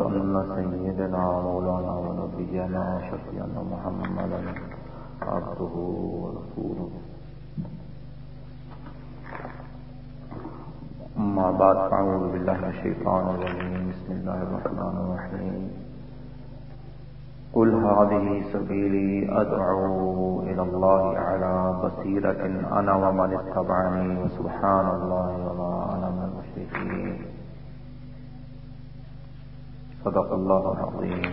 أن سيدنا مولانا ونبينا شفيعنا محمدا عبده ورسوله. أما بعد فأعوذ بالله من الشيطان الرجيم. بسم الله الرحمن الرحيم. قل هذه سبيلي أدعو إلى الله على بصيرة أنا ومن اتبعني وسبحان الله وما أنا من المشركين. صدق الله العظيم.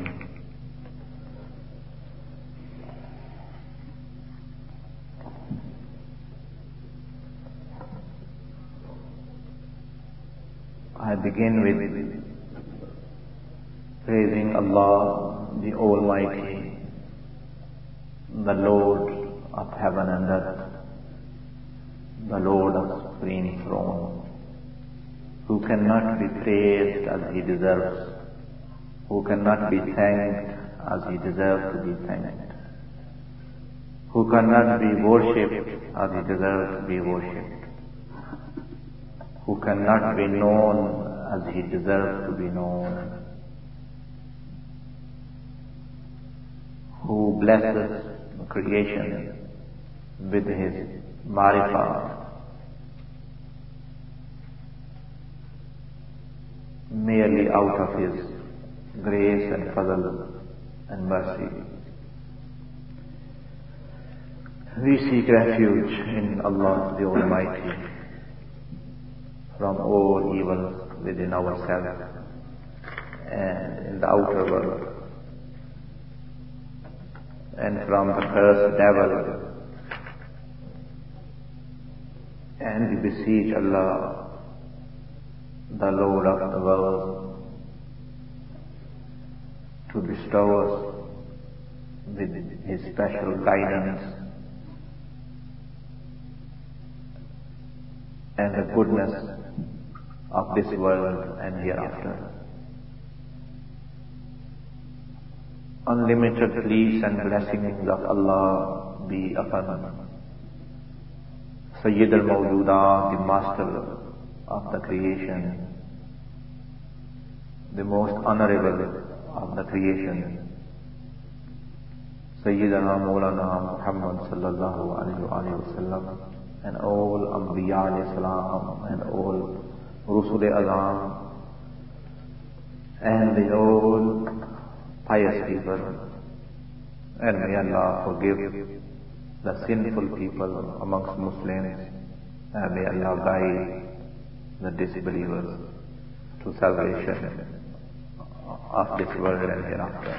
I begin with praising Allah, the Almighty, the Lord of heaven and earth, the Lord of supreme throne, who cannot be praised as He deserves, who cannot be thanked as He deserves to be thanked, who cannot be worshipped as He deserves to be worshipped, who cannot be known as He deserves to be known, who blesses creation with His marifah, merely out of His grace and fadl and mercy. We seek refuge in Allah the Almighty from all evils within ourselves and in the outer world, and from the cursed devil. And we beseech Allah, the Lord of the world, to bestow us with His special guidance and the goodness of this world and hereafter. Unlimited peace and blessings of Allah be upon Sayyid al-Mawjudat, the master of the creation, the most honorable of the creation, Sayyidina Mawlana Muhammad sallallahu alayhi wa sallam, and all Anbiya alayhi salam, and all Rusul Azam, and the all pious people. And may Allah forgive the sinful people amongst Muslims, and may Allah guide the disbelievers to salvation of this world and hereafter.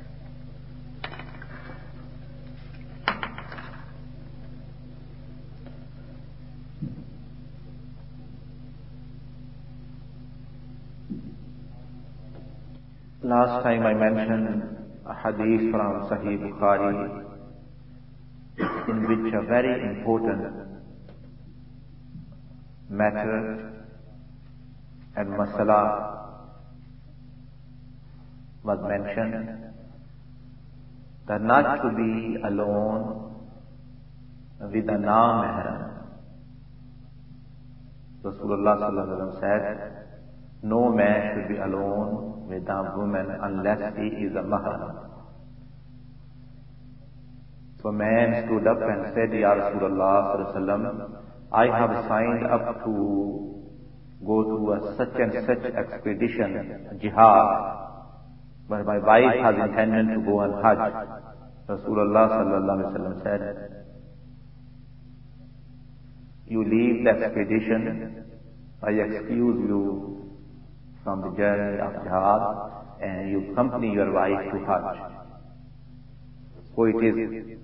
Last time I mentioned a hadith from Sahih Bukhari, in which a very important matter and masala was mentioned, that not to be alone with a non-mahram. Rasulullah sallallahu alaihi wasallam said, no man should be alone with a woman unless he is a mahram. So a man stood up and said, Ya Rasulullah sallallahu alaihi wasallam, I have signed up to go to a such and such expedition, jihad, but my wife has intended to go on Hajj. Rasulullah sallallahu alaihi wasallam said, you leave the expedition, I excuse you from the journey of jihad, and you accompany your wife to Hajj. So it is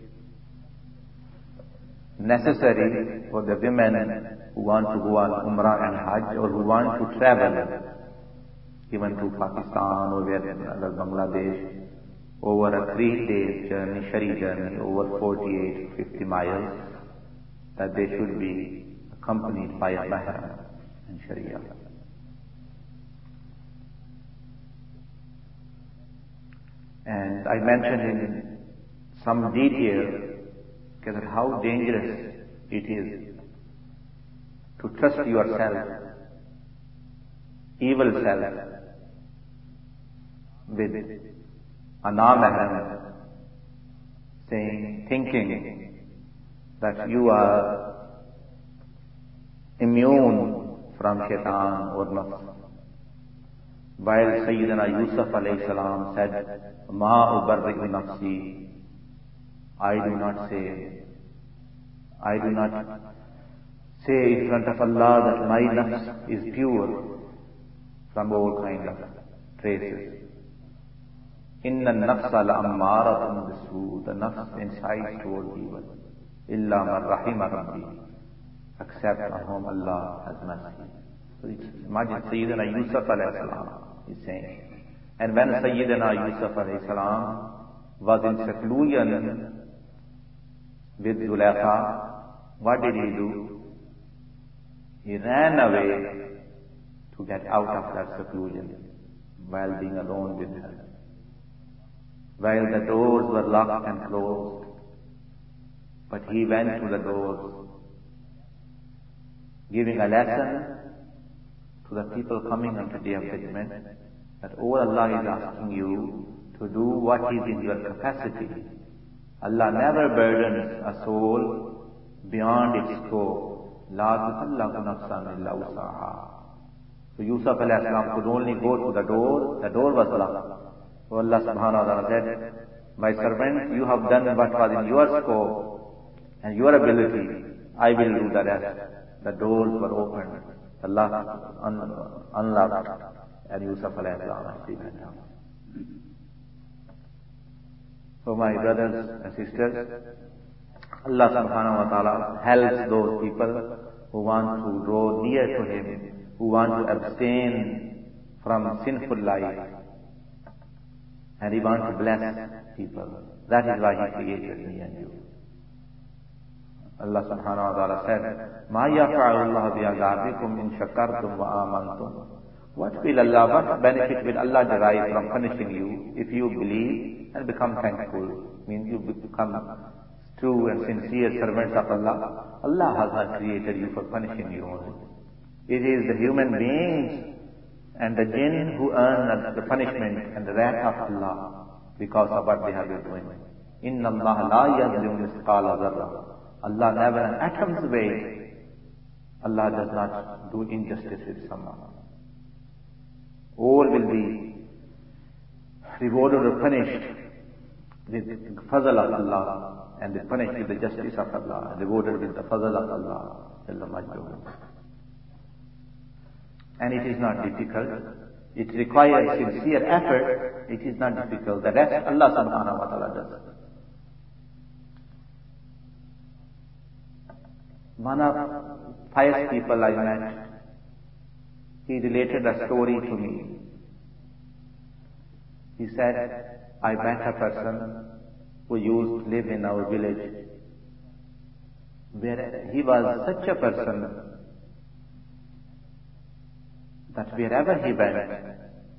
necessary for the women who want to go on Umrah and Hajj, or who want to travel even to Pakistan or wherever, Bangladesh, over a 3-day journey, Shari journey, over 48 to 50 miles, that they should be accompanied by a mahram in Sharia. And I mentioned in some detail that how dangerous it is to trust yourself, evil self, with a non-mahram, thinking that you are immune from shaitan or nafs. While Sayyidina Yusuf alayhi salam said, Ma ubarri'u nafsi, I do not say in front of Allah that my nafs is pure from all kind of traces. Inna nafsa la'ammaratun bisu, the nafs incites toward evil. Illa man rahima rabbi, except on whom Allah has mercy. So imagine Sayyidina Yusuf alayhi salam is saying. And when Sayyidina Yusuf alayhi salam was in seclusion with Zulaikha, what did he do? He ran away to get out of that seclusion while being alone with her. While the doors were locked and closed, but he went to the doors, giving a lesson to the people coming on the Day of Judgment, that all Allah is asking you to do what is in your capacity. Allah never burdens a soul beyond its scope. La tukallafu nafsan illa wusaha. So Yusuf alayhi salam could only go to the door was locked. So Allah subhanahu wa ta'ala said, my servant, you have done what was in your scope and your ability. I will do the rest. The doors were opened. Allah unlocked, and Yusuf alayhi salam actually went down. So my brothers and sisters, Allah subhanahu wa ta'ala helps those people who want to draw near to Him, who want to abstain from sinful life, and He wants to bless people. That is why He created me and you. Allah subhanahu wa ta'ala said, Ma yafa'u Allah bi'adabikum in shakartum wa amantum. What benefit will Allah derive from punishing you if you believe and become thankful? Means you become true and sincere servants of Allah. Allah has not created you for punishing you only. It is the human beings and the jinn who earn the punishment and the wrath of Allah because of what they have been doing. Inna Allah la yazlimu misqala dharra. Allah never an atom's weight. Allah does not do injustice with someone. All will be rewarded or punished with the fazl of Allah, and be punished with the justice of Allah, and rewarded with the fazl of Allah. And it is not difficult. It requires sincere effort. It is not difficult. The rest Allah subhanahu wa ta'ala does. One of pious people I met, he related a story to me. He said, I met a person who used to live in our village, where he was such a person that wherever he went,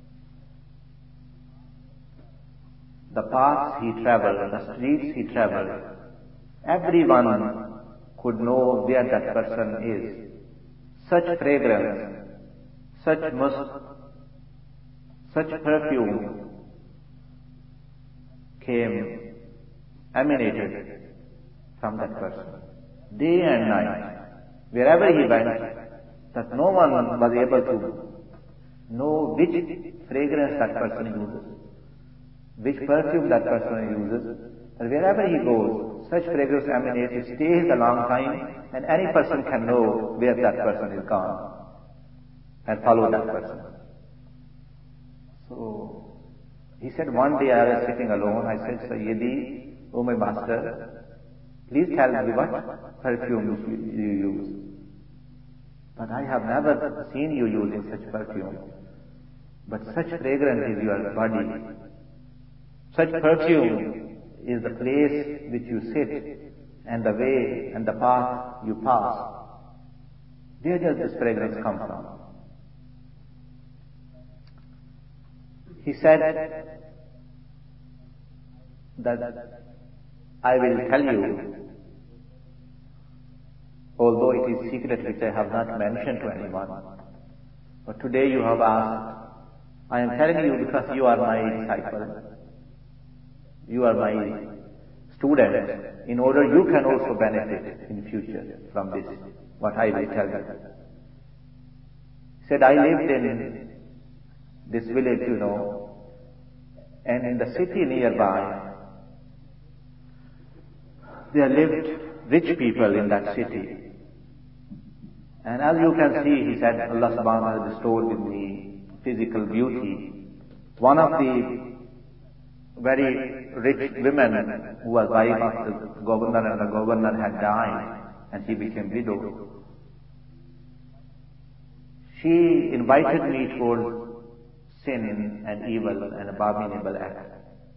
the paths he traveled, the streets he traveled, everyone could know where that person is. Such fragrance, such musk, such perfume emanated from that person. Day and night, wherever he went, that no one was able to know which fragrance that person uses, which perfume that person uses, and wherever he goes, such fragrance emanates, it stays a long time, and any person can know where that person is gone, and follow that person. So, he said, one day I was sitting alone, I said, Sayyidi, oh my master, please tell me what perfume you use. But I have never seen you using such perfume. But such fragrance is your body. Such perfume is the place which you sit, and the way and the path you pass. Where does this fragrance come from? He said that I will tell you, although it is secret which I have not mentioned to anyone. But today you have asked, I am telling you because you are my disciple. You are my student. In order you can also benefit in future from this, what I will tell you. He said, I lived in this village, and in the city nearby, there lived rich people in that city. And as you can see, he said, Allah subhanahu wa ta'ala bestowed with me physical beauty. One of the very rich women who was wife of the governor, and the governor had died and she became widow. She invited me towards sin and evil and abominable act.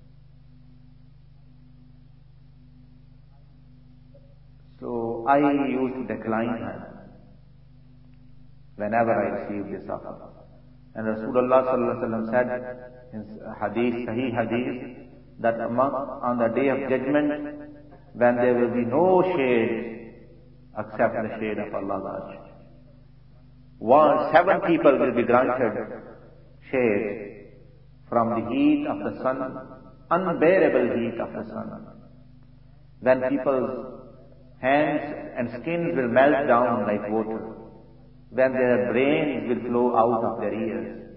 So I used to decline her whenever I received this offer. And Rasulullah sallallahu alaihi wasallam said in hadith, Sahih hadith, that on the day of judgment, when there will be no shade except the shade of Allah's arsh, 7 people will be granted shade from the heat of the sun, unbearable heat of the sun. When people's hands and skins will melt down like water, when their brains will flow out of their ears,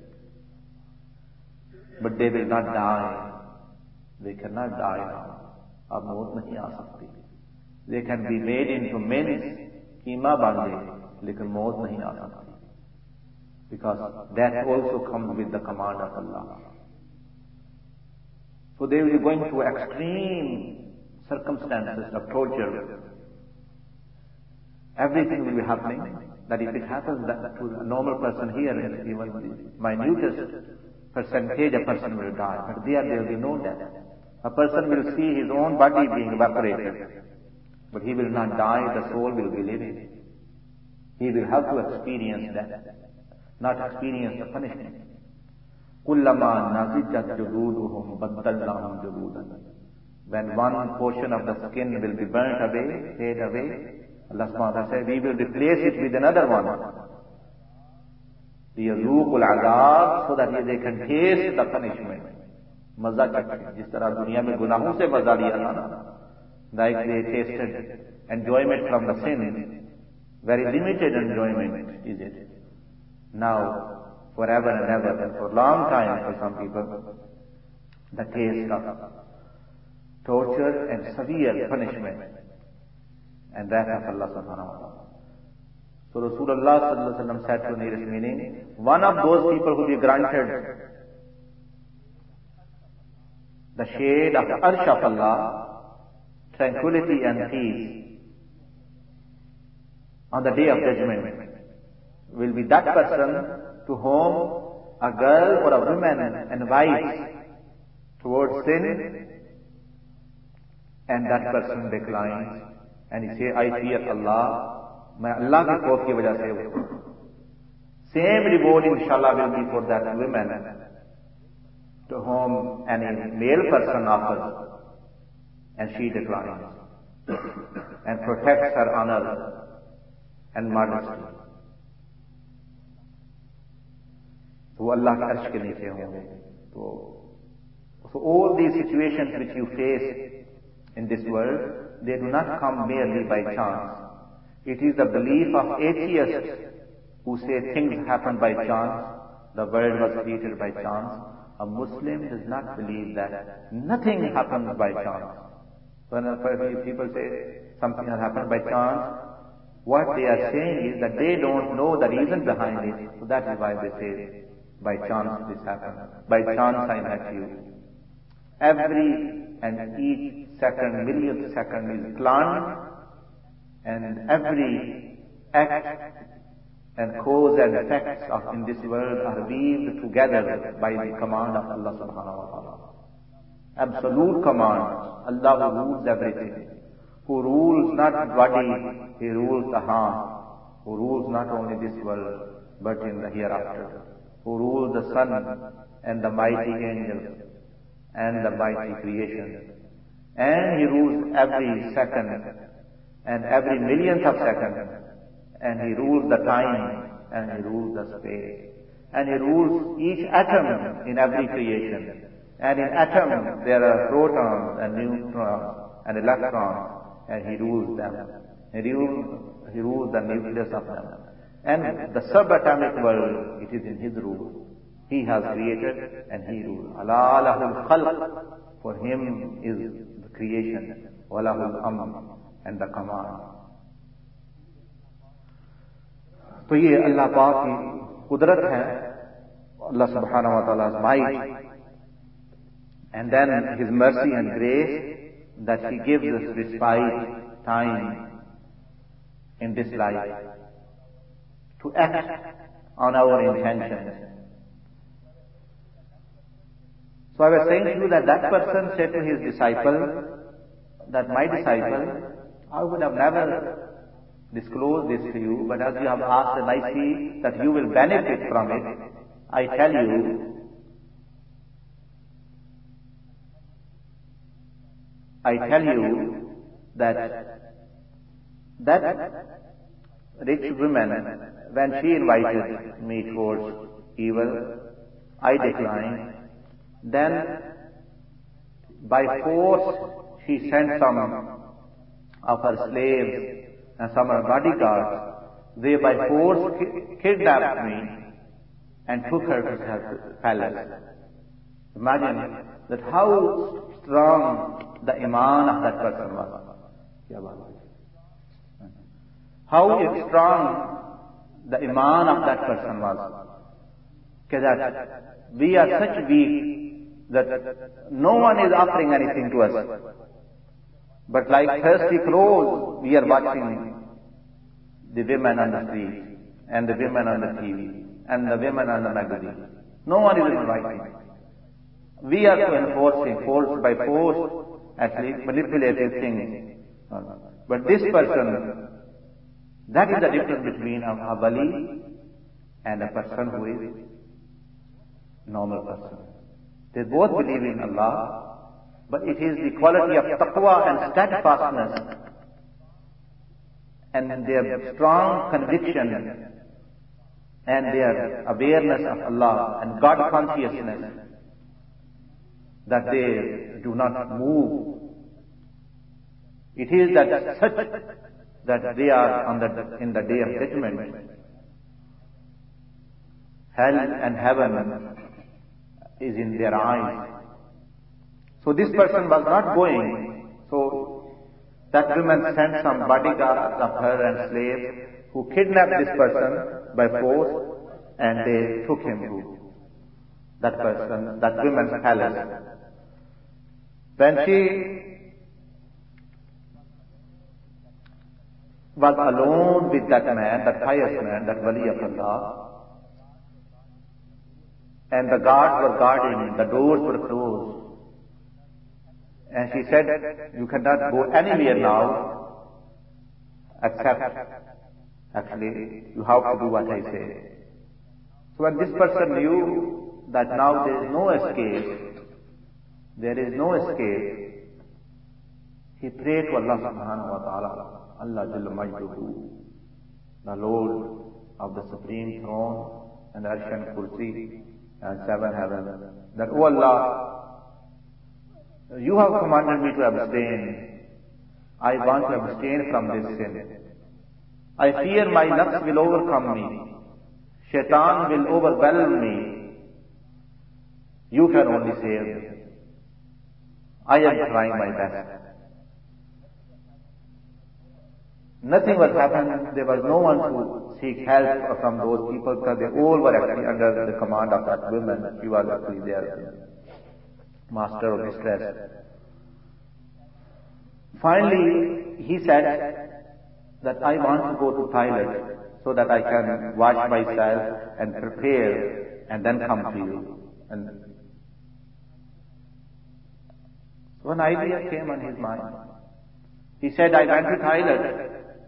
but they will not die. They cannot die now. अब मौत नहीं आ सकती. They can be made into mince, कीमा बांधे, लेकिन मौत नहीं आ सकती. Because death also comes with the command of Allah. So they will be going through extreme circumstances of torture. Everything will be happening. That if it happens that to a normal person here, even the minutest percentage, a person will die. But there will be no death. A person will see his own body being evaporated, but he will not die, the soul will be living. He will have to experience death, not experience the punishment. كُلَّمَا نَزِجَتْ جُلُودُهُمْ بَدَّلْنَاهُمْ جُلُودًا. When one portion of the skin will be burnt away, fade away, Allah subhanahu wa ta'ala says, we will replace it with another one. لِيَذُوقُ الْعَذَابِ, so that they can taste the punishment. मजा चखे, जिस तरह दुनिया में गुनाहों से मजा लिया था ना, like they tasted enjoyment from the sin, very limited enjoyment is it. Now, forever and ever, and for a long time for some people, the taste of torture and severe punishment and wrath of Allah subhanahu wa ta'ala. So Rasulullah sallallahu alaihi wasallam said to nearest meaning, one of those people who be granted the shade of the arsh of Allah, tranquility and peace on the day of judgment, will be that person to whom a girl or a woman invites towards sin, and that person declines, and he says, I fear Allah, मैं Allah के खौफ की वजह से उसको. Same reward inshallah will be for that woman to whom any male person offers, and she declines, and protects her honor and modesty. तो अल्लाह के अर्श के नीचे होंगे. So all these situations which you face in this world, they do not come merely by chance. It is the belief of atheists who say things happen by chance, the world was created by chance. A Muslim does not believe that nothing happens by chance. When people say something has happened by chance, what they are saying is that they don't know the reason behind it. So that is why they say, by chance this happened. By chance I met you. Every and each second, millionth second is planned, and every act and cause and effects of in this world are weaved together by the command of Allah subhanahu wa ta'ala. Absolute command. Allah who rules everything. Who rules not body, He rules the heart. Who rules not only this world, but in the hereafter. Who rules the sun and the mighty angels and the mighty creation. And He rules every second and every millionth of second. And He rules the time, and He rules the space. and He rules each atom in every creation. And in atom there are protons and neutrons and electrons, and He rules them. He rules the nucleus of them. And the subatomic world, it is in His rule. He has created and He rules. Allah lahul khalq, for Him is the creation. Walahul amr, and the command. तो ये अल्लाह पाक की कुदरत है, Allah subhanahu wa ta'ala's might, and then His mercy and grace that He gives us respite, time in this life to act on our intentions. So I was saying to you that person said to his disciple, that my disciple, I would have never disclosed this to you, but as you have asked and I see that you will benefit from it, I tell you that rich woman, when she invited me towards evil, I declined. Then by force she sent some of her slaves and some of her bodyguards. They by force kidnapped me and took her to her palace. Imagine that how strong the iman of that person was. How strong the iman of that person was. That we are such weak that no one is offering anything to us. But like thirsty crows, we are watching the women on the street, and the women on the TV, and the women on the magazine. No one is inviting. We are enforcing, force by force, actually manipulating things. But this person, that is the difference between a wali and a person who is normal person. They both believe in Allah, but it is the quality of taqwa and steadfastness and their strong conviction and their awareness of Allah and God consciousness that they do not move. It is that such that they are in the day of judgment. Hell and heaven is in their eyes. So this person was not going. So that woman sent some bodyguards of her and slaves who kidnapped this person by force, and they took him to that woman's palace. When she was alone with that man, that pious man, that wali of Allah, and the guards were guarding, the doors were closed. And she said, you cannot go anywhere now, except, actually, you have to do what I say. So when this person knew that now there is no escape, he prayed to Allah subhanahu wa ta'ala, Allah Jalla Majduhu, the Lord of the Supreme Throne and Arsh and Kursi and seven heavens, that, O Allah, you have commanded me to abstain. I want to abstain from this sin. I fear my nafs will overcome me. Shaitan will overwhelm me. You can only save me. I am trying my best. Nothing was happening. There was no one to seek help from those people because they all were actually under the command of that woman. She was actually their master of distress. Finally, he said that I want to go to toilet so that I can wash myself and prepare and then come to you. And so an idea came on his mind. He said, I went to toilet.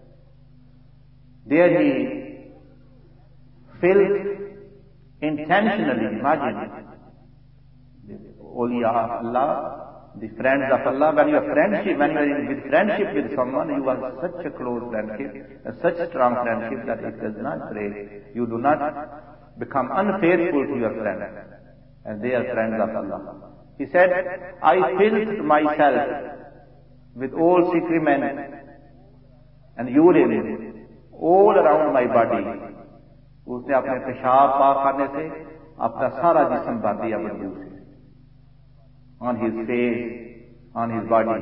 There he filled intentionally, imagine, the awliya of Allah, the friends of Allah. When you are with friendship with someone, you have such a close friendship, such strong friendship that it does not break. You do not become unfaithful to your friends, and they are friends of Allah. He said, I filled myself with all secrement and urine all around my body. उसने अपने पेशाब पाक करने से अपना सारा जिस्म भर दिया बदबू से, on his face, on his body.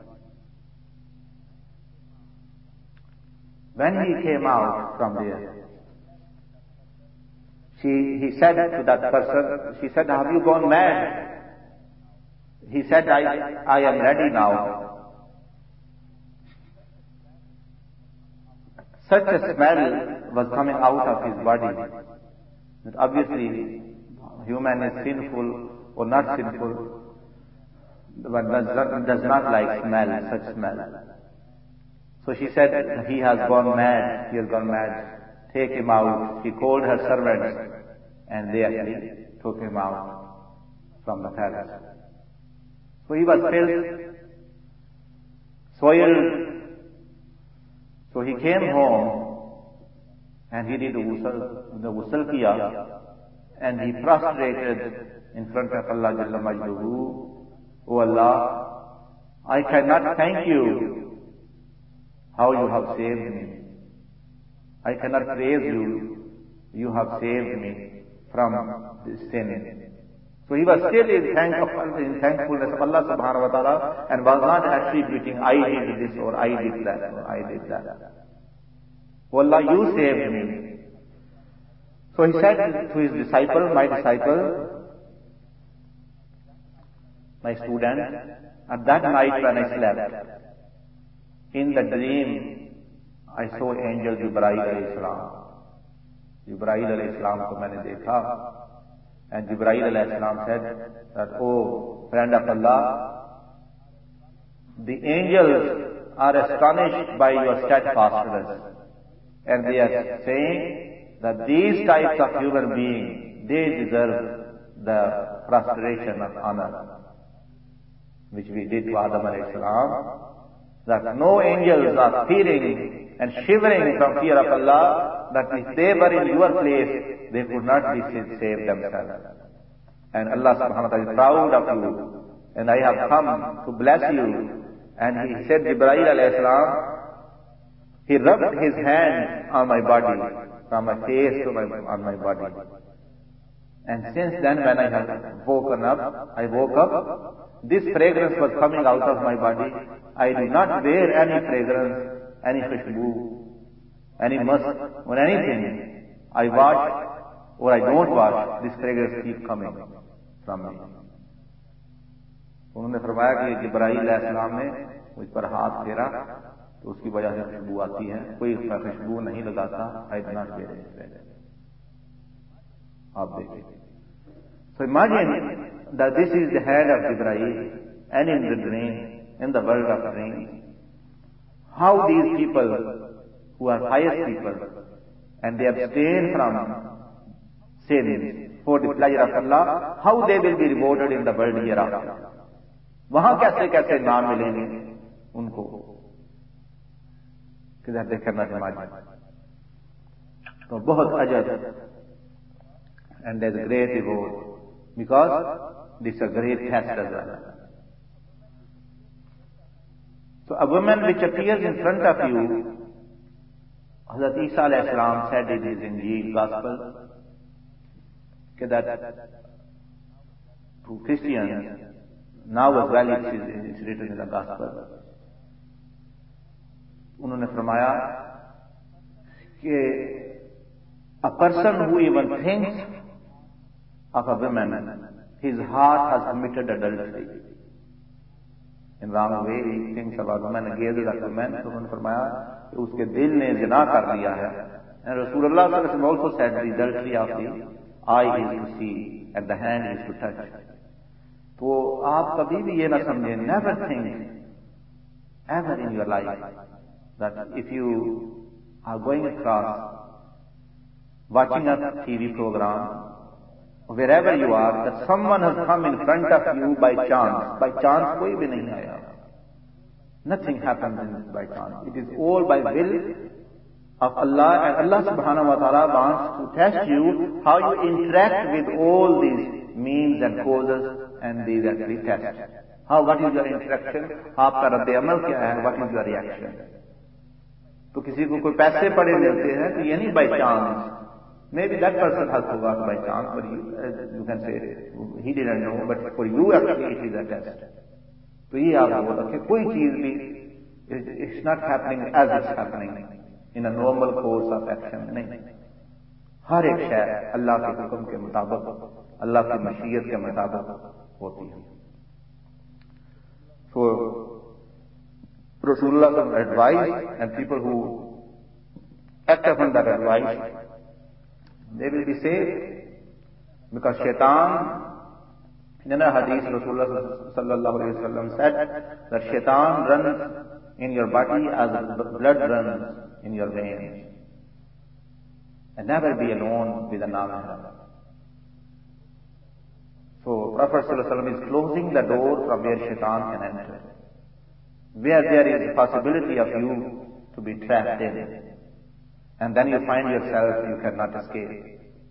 When he came out from there, he said to that person, she said, have you gone mad? He said, I am ready now. Such a smell was coming out of his body that obviously human is sinful or not sinful, but does not like smell, such smell. So she said, he has gone mad, he has gone mad. Take him out. She called her servants and they actually took him out from the palace. So he was filled, soiled. So he came home and he did the ghusl kiya, and he prostrated in front of Allah Jalla Majduhu. Oh Allah, I cannot thank you how you have saved me. I cannot praise you. You have saved me from this sin. So he was still in thankfulness of Allah subhanahu wa ta'ala, and was not attributing, I did this or I did that or I did that. Oh Allah, you saved me. So he said to his disciple, my student, at that night when I slept, in the dream, I saw angel Jibreel alayhi salam. Jibreel alayhi salam ko maine dekha. And Jibreel alayhi salam said that, oh friend of Allah, the angels are astonished by your steadfastness. And they are saying that these types of human beings, they deserve the prostration of honor, which we did to Adam alayhi salam. That no angels are fearing and shivering from fear of Allah, that if they were in your place, they could not be saved themselves. And Allah subhanahu wa ta'ala is proud of you, and I have come to bless you. And he said, Jibreel alayhi salam, he rubbed his hand on my body, from my face to on my body. And since then, when I woke up, this fragrance was coming out of my body. I do not wear any fragrance, any khushboo, any musk, or anything. I wash or I don't wash, this fragrance keeps coming from me. उन्होंने फरमाया कि जिब्राईल अलैहिस्सलाम ने मुझ पर हाथ फेरा तो उसकी वजह से खुशबू आती है, कोई उसका खुशबू नहीं लगाता. I do not wear any fragrance. आप देखिए. So imagine that this is the hand of Jibreel, and in the dream, in the world of dreams, how these people who are pious people and they abstain from sin for the pleasure of Allah, how they will be rewarded in the world hereafter. वहां कैसे कैसे नाम मिलेंगे उनको, किधर देखना समाज तो बहुत अजब, and there is a great reward. Because this is a great test as well. So a woman which appears in front of you, Hazrat Isa alayhi salam said in his Injil gospel, that to Christians, now as well it's written in the gospel, उन्होंने फरमाया कि a person who even thinks of a woman, his heart has committed adultery. In wrong way, he thinks about woman and gazes at woman. So उन्होंने फरमाया कि उसके दिल ने ज़िना कर लिया है. And Rasulullah sallallahu alaihi wasallam also said the adultery of the eye is to see and the hand is to touch. तो आप कभी भी ये ना समझें, never think ever in your life that if you are going across watching a TV program, wherever you are, that someone has come in front of you by chance. By chance कोई भी नहीं आया. Nothing happens by chance. It is all by will of Allah, and Allah subhanahu wa ta'ala wants to test you how you interact with all these means and causes and these actually tests. What is your interaction? आपका रद्द अमल क्या है? What is your reaction? तो किसी को कोई पैसे पड़े मिलते हैं तो ये नहीं by chance. Maybe that person has forgot by chance, but you can say he didn't know, but for you actually it is a test. तो ये आप बोल रखे कोई चीज भी it's not happening as it's happening in a normal course of action. नहीं, हर एक शय अल्लाह के हुक्म के मुताबिक, अल्लाह की मशीयत के मुताबिक होती है. So Rasulullah advised, and people who act upon that advice, they will be safe, because shaitan, in a hadith Rasulullah sallallahu alayhi wa sallam said that shaitan runs in your body as blood runs in your veins. And never be alone with a non-mahram. So Prophet sallallahu alayhi wa sallam is closing the door from where shaitan can enter, where there is a possibility of you to be trapped in, and then you find yourself you cannot escape.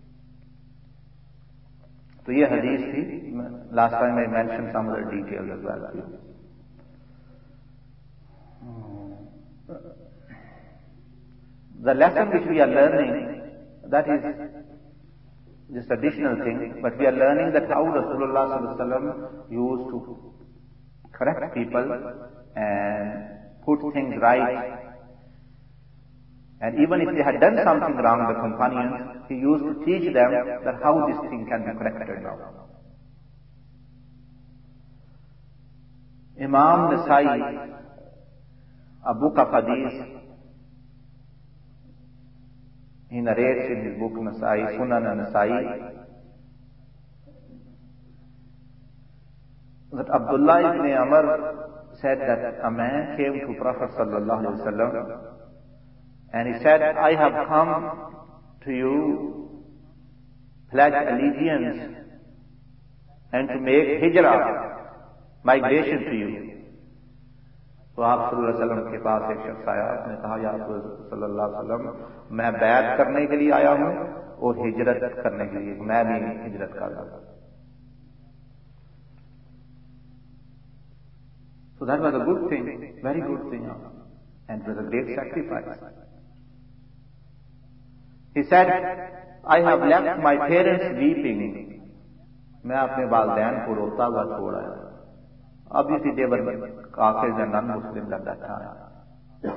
So ये hadith थी. Last time I mentioned some other details as well. The lesson which we are learning, that is just additional thing, but we are learning that how Rasulullah sallallahu alaihi wasallam used to correct people and put things right. And even if they had done something wrong, the companions, he used to teach them that how this thing can be corrected now. Imam Nasai, a book of hadith, he narrates in his book Nasai, Sunan Nasai, that Abdullah ibn Amr said that a man came to Prophet sallallahu alaihi wasallam and he said, I have come to you, pledge allegiance and to make hijrah, migration to you. तो आप सल्लल्लाहु अलैहि वसल्लम के पास एक शख्स आया, उसने कहा, या सल्लल्लाहु अलैहि वसल्लम, मैं बैत करने के लिए आया हूं और हिजरत करने के लिए, मैं भी हिजरत कर रहा हूं. So that was a good thing, very good thing, and it was a great sacrifice. He said, I have left my parents weeping. मैं अपने वालिदैन को रोता हुआ छोड़ आया. Obviously they were kafirs and non-Muslims at that time.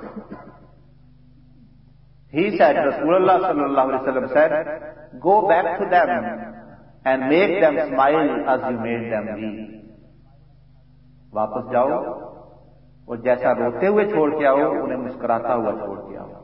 He said, Rasulullah sallallahu alaihi wasallam said, go back to them and make them smile as you made them weep. वापस जाओ और जैसा रोते हुए छोड़ के आओ, उन्हें मुस्कुराता हुआ छोड़ के आओ.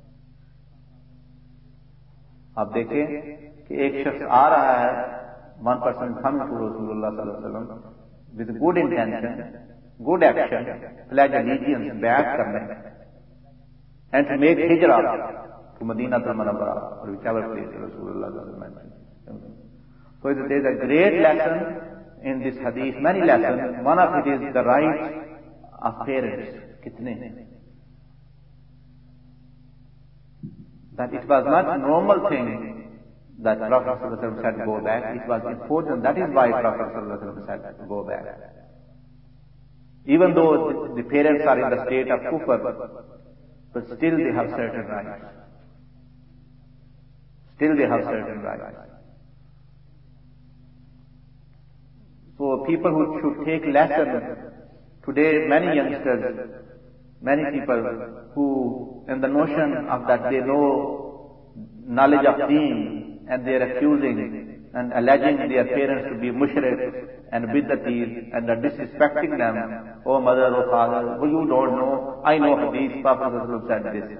आप देखें कि एक शख्स आ रहा है, one person comes to Rasulullah sallallahu alaihi wasallam with good intention, good action, pledge allegiance, bayat karne, and to make hijrah to Medina al-Munawwara or whichever place Rasulullah sallallahu alaihi wasallam. So there is a great lesson in this hadith, many lessons. One of it is the right of parents. Kitne? That it was not a normal thing that Prophet ﷺ said go back. It was important. That is why Prophet ﷺ said go back. Even though the parents are in the state of kufr, but still they have certain rights. Still they have certain rights. So people who should take lesson, today many youngsters, many people who in the notion of that they know knowledge of deen and they are accusing and alleging their parents to be mushrik and bid'atis and are disrespecting them. Oh mother, oh father, well you don't know, I know hadith, Prophet said this.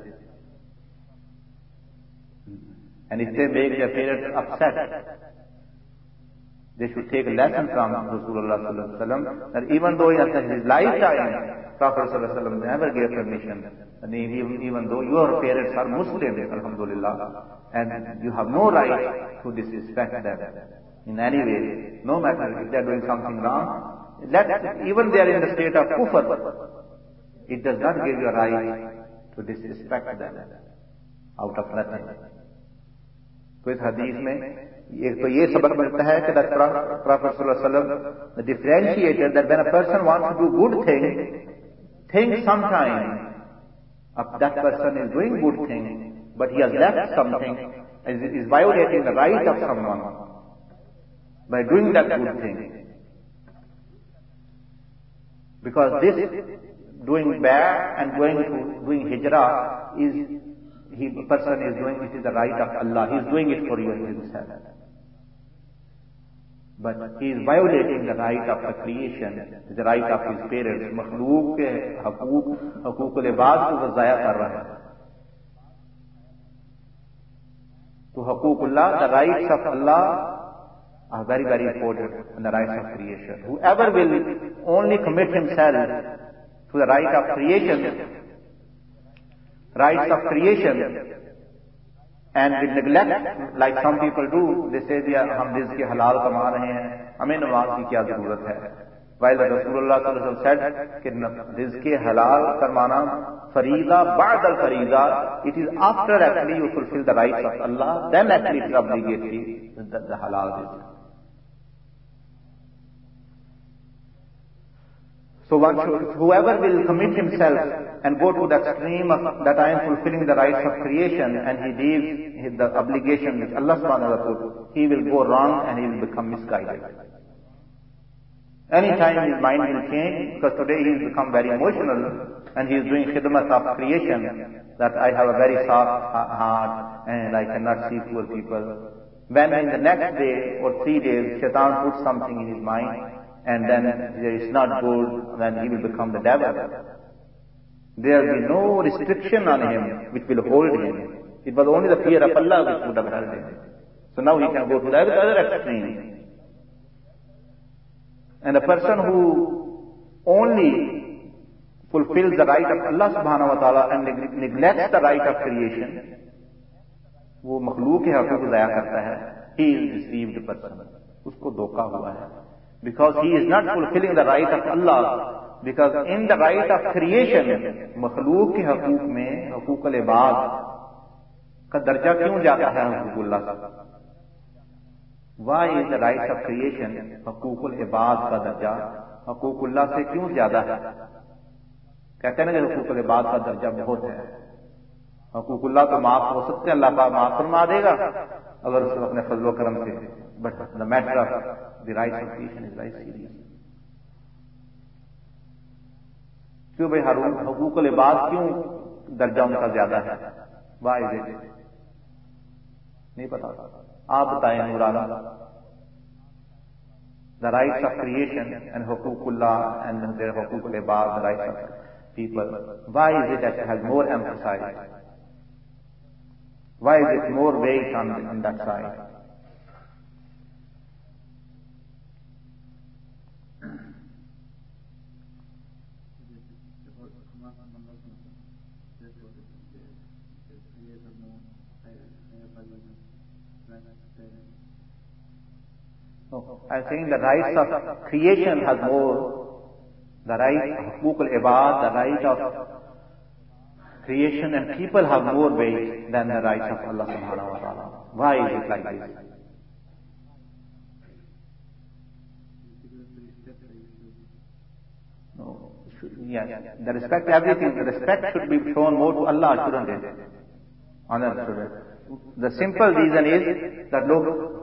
And if they make their parents upset, they should take a lesson from Rasulullah sallallahu alaihi wasallam that even though in his lifetime, Prophet sallallahu alaihi wasallam never gave permission, and even though your parents are Muslims, alhamdulillah, and you have no right to disrespect them in any way, no matter if they are doing something wrong, even they are in the state of kufr, it does not give you a right to disrespect them. out of nothing. तो इस हदीस में एक तो ये सबक मिलता है कि that Prophet sallallahu alaihi wasallam differentiated that when a person wants to do good thing, think sometime that person is doing good thing, but he has left something, is violating the right of someone by doing that good thing. Because this doing bad and going to doing hijrah the person is doing, it is the right of Allah. He is doing it for himself. But he is violating the right of the creation, the right of his parents. मखलूक के हकूक़ इबाद को वो ज़ाया कर रहा है. तो हकूक़ुल्लाह, the rights of Allah are very, very important, and the rights of creation. Whoever will only commit himself to the right of creation, and will neglect, like some people do, they say हम रिज़्क़ के हलाल कमा रहे हैं, हमें नमाज की क्या जरूरत है. While Rasulullah sallallahu alaihi wasallam said कि रिज़्क़ के हलाल कमाना फरीदा बाद अल Farida, it is after actually you fulfill the rights of Allah, then actually it is obligatory the halal rizq. So whoever will commit himself and go to the extreme of that I am fulfilling the rights of creation, and he leaves the obligation which Allah subhanahu wa ta'ala put, he will go wrong and he will become misguided. Anytime his mind will change, because today he has become very emotional and he is doing khidmat of creation, that I have a very soft heart and I cannot see poor people. When in the next day or 3 days, Shaitan puts something in his mind, and then it's not good, then he will become the devil. There will be no restriction on him which will hold him. It was only the fear of Allah which would have held him. So now he can go to the other extreme. And a person who only fulfills the right of Allah subhanahu wa ta'ala and neglects the right of creation, वो मखलूक के हकूक़ ज़ाया करता है, he is deceived person. उसको धोखा हुआ है. Because he is not fulfilling the right of Allah. Because in the right of creation, मखलूक के हकूक़ में हकूक़ अल-इबाद का दर्जा क्यों जाता है हकूक़ुल्लाह से? Why is the right of creation हकूक़ अल-इबाद का दर्जा हकूक़ुल्लाह से क्यों ज्यादा है? कहते हैं ना कि हकूक़ अल-इबाद का दर्जा बहुत है. हकूक़ुल्लाह तो माफ हो सकते हैं, अल्लाह पाक माफ फरमा देगा अगर उसको अपने फजल करम से. But the matter of the rights of creation is very serious. क्यों भाई हकूक़ अल-इबाद क्यों दर्जा उनका ज्यादा है? Why is it? नहीं पता. आप बताएं नूराना. The rights of creation and हकूक़ुल्लाह and their हकूक़ अल-इबाद, the rights of people. Why is it that it has more emphasized? Why is it more weight on that side? I'm saying the rights of creation has more, the right of hukuk al-ibad, the right of creation and people have more weight than the rights of Allah subhanahu wa ta'ala. Why is it like this? No. Yes, the respect, everything, the respect should be shown more to Allah, shouldn't it? Honor should. The simple reason is that look,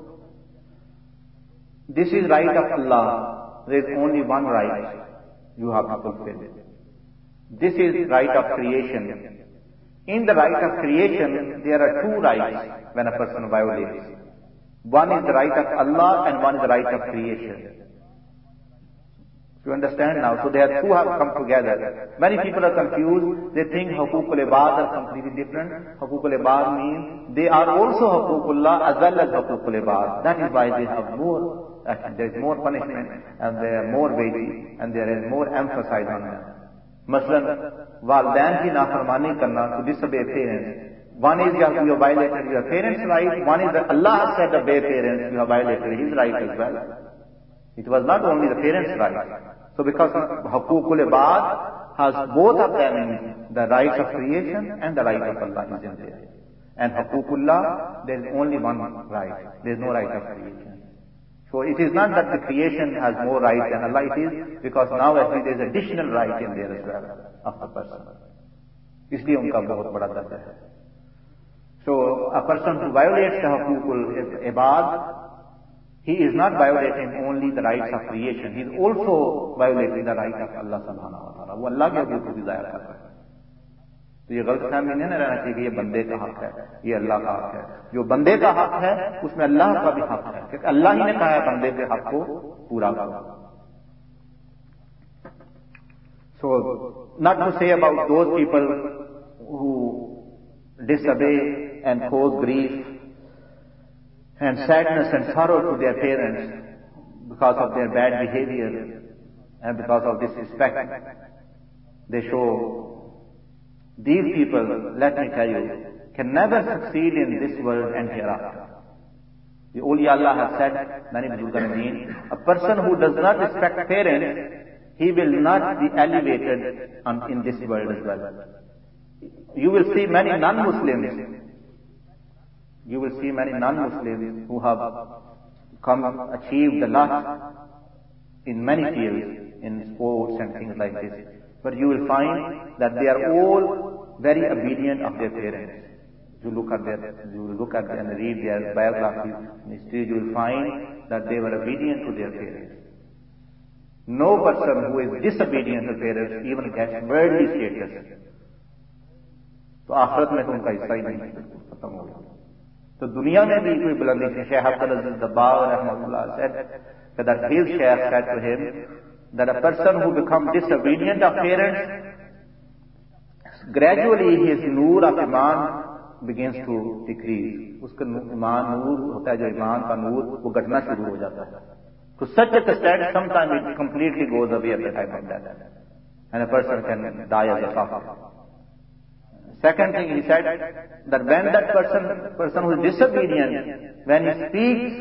this is right of Allah. There is only one right you have to fulfill. This is right of creation. In the right of creation, there are two rights when a person violates. One is the right of Allah and one is the right of creation. You understand now? So two have come together. Many people are confused. They think hukuk al-ibad are completely different. Hukuk al-ibad means they are also hukukullah as well as hukuk al-ibad. That is why they have more. There is more punishment and they are more weighty and there is more emphasis on them. Maslan, walidain ki nafarmani karna, to disobey parents. One is you have violated your parents' right. One is that Allah said obey parents, you have violated his right as well. It was not only the parents' right. So because hukuk al-ibad has both of them in the rights of creation and the right of Allah is in there. and Haququllah, there is only one right. There is no right of creation. So it is not that the creation has more right than Allah, it is because now actually there is additional right in there as well of the person. इसलिए उनका बहुत बड़ा दर्जा है. So a person who violates the Haququl Ibad, he is not violating only the rights of creation, he is also violating the right of Allah subhanahu wa ta'ala. वो अल्लाह के हकूक़ को भी ज़ाया कर रहा है. तो ये गलत फहमी नहीं रहना चाहिए कि ये बंदे का हक है, ये अल्लाह का हक है. जो बंदे का हक है उसमें अल्लाह का भी हक है, क्योंकि अल्लाह ही ने कहा है बंदे के हक को पूरा करो. So not to say about those people who disobey and cause grief and sadness and sorrow to their parents because of their bad behavior and because of disrespect they show. These people, let me tell you, can never succeed in this world and hereafter. The awliya Allah has said, many Buzugan, a person who does not respect parents, he will not be elevated in this world as well. You will see many non-Muslims who have achieved a lot in many fields, in sports and things like this. But you will find that they are all very obedient of their parents. You look at and read their biographies and history, you will find that they were obedient to their parents. No person who is disobedient to parents even gets worldly status. तो आखिरत में तो उनका हिस्सा ही नहीं खत्म हो गया. तो दुनिया में भी कोई बुलंदी थी. शेख अब्दुल अजीज दब्बाग रहमतुल्लाह said that his sheikh said to him that a person who becomes disobedient of parents, gradually his noor of iman begins to decrease. उसका iman नूर होता है, जो ईमान का नूर वो घटना शुरू हो जाता है. To such a extent, sometimes it completely goes away at the time of death, and a person can die as a kafir. Second thing, he said that when that person who is disobedient, when he speaks,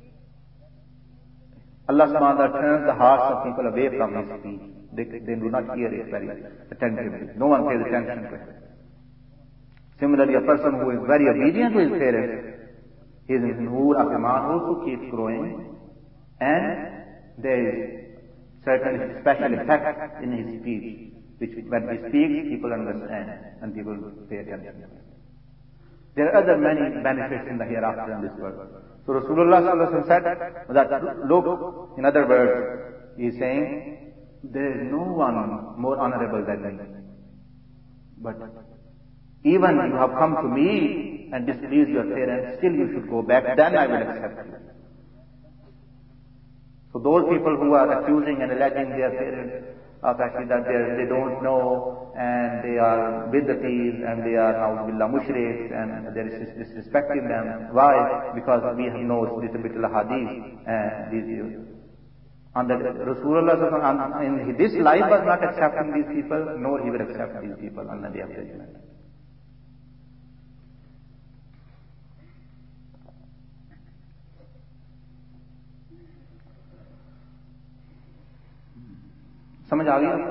Allah subhanahu wa ta'ala turns the hearts of people away from his speech. They do not hear it very attentively. No one pays attention to it. Similarly, a person who is very obedient to his parents, his noor of iman also keeps growing, and there is certain special effect in his speech, which when he speaks, people understand and people pay attention. There are other many benefits in the hereafter in this world. So Rasulullah sallallahu alaihi wasallam said that, look, in other words, he is saying, there is no one more honorable than me. But even you have come to me and displeased your parents, still you should go back, then I will accept you. So those people who are accusing and alleging their parents of actually that they don't know and they are bid'atis and they are na'udhu mushriks and there is disrespecting them. Why? Because we have no little bit of hadith and and that Rasulullah in this life was not accepting these people, nor he will accept these people on the day of judgment. समझ आ गया?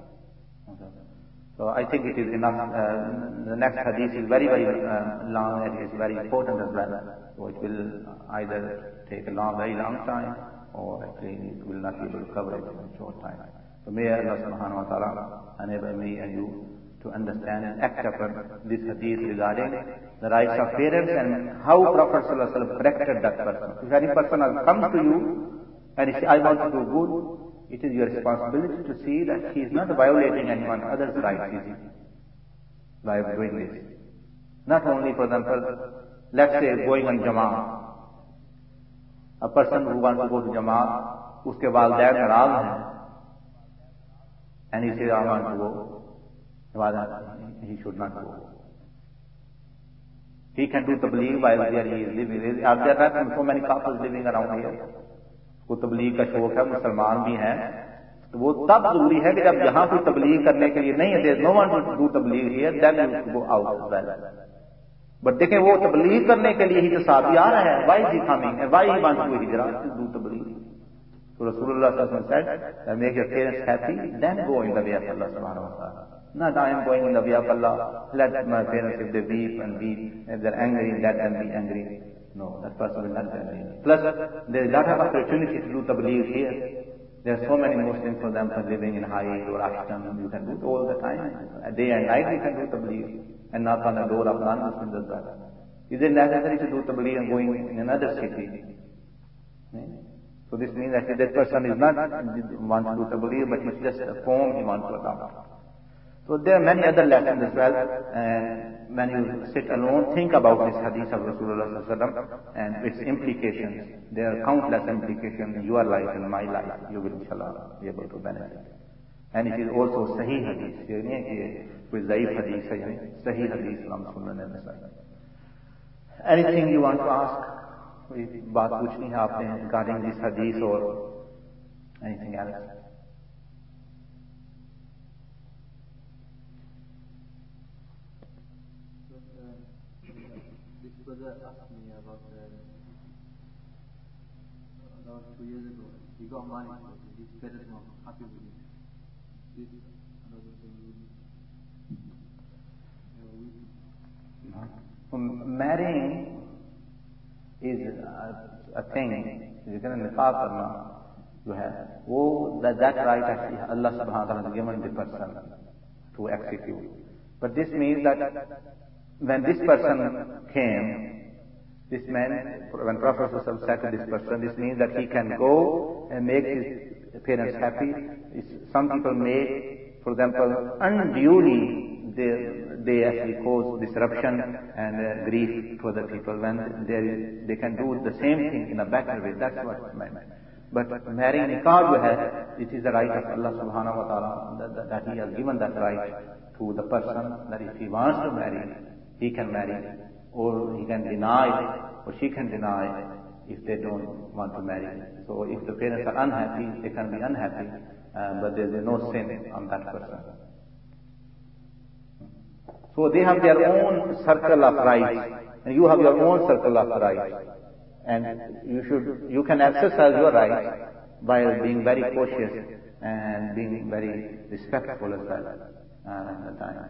So I think it is enough. The next hadith is very long and it is very important as well. So it will either take a very long time, or actually it will not be able to cover it in a short time. So may Allah subhanahu wa ta'ala enable me and you to understand and act upon this hadith regarding the rights of parents and how Prophet sallallahu alaihi wasallam corrected that person. If any person comes to you and he says, I want to do good, it is your responsibility to see that he is not violating anyone else's rights by doing this. Not only, for example, let's say going on Jama'ah. A person who wants to go to Jama'ah, uske walidain naraz hain, and he says, I want to go, he should not go. He can do tabligh while there he is living. Are there not so many couples living around here? को तबलीग का शौक है, मुसलमान भी हैं, तो वो तब जरूरी है कि जब यहाँ कोई तबलीग करने के लिए नहीं है, there is no one to do Tabligh here, then you go out as well. But देखें वो तबलीग करने के लिए ही तो साथी आ रहा है, why is he coming and why he wants to hijrah to do Tabligh? So Rasulullah said, make your parents happy, then go in the way of Allah subhanahu wa ta'ala. Not I am going in the way of Allah, let my parents, if they weep and weep, if they're angry, let them be angry. No, that person will not be angry. Plus, there is a lot of opportunity to do tabligh here. There are so many Muslims, for example, living in Haid or Ashton. You can do it all the time. Day and night you can do tabligh and knock on the door of non-Muslims as well. Is it necessary to do tabligh and going in another city? So this means that that person is not want to do tabligh, but it's just a form he wants to adopt. So there are many other lessons as well. When you sit alone, think about this hadith of Rasulullah and its implications. There are countless implications in your life and my life. You will inshallah be able to benefit. And it is also Sahih hadith. ये नहीं है कि कोई ज़ईफ़ hadith है, यानी Sahih hadith हम सुनने में सही. Anything you want to ask? कोई बात पूछनी है आपने regarding this hadith or anything else? Brother asked me about 2 years ago. He got married. His parents were happy with him. Marrying is a thing. You can nikah karna जो है वो that right actually Allah subhanahu wa ta'ala has given the person to execute. But this means that when this person came, this man, when Prophet said to this person, this means that he can go and make his parents happy. Some people make, for example, unduly they actually cause disruption and grief to other people when they can do the same thing in a better way. That's what it meant. But marrying nikah, it is the right of Allah subhanahu wa ta'ala that He has given that right to the person, that if he wants to marry, he can marry, or he can deny, or she can deny if they don't want to marry. So if the parents are unhappy, they can be unhappy, but there is no sin on that person. So they have their own circle of rights, and you have your own circle of rights. And you can exercise your rights by being very cautious and being very respectful as well at the time.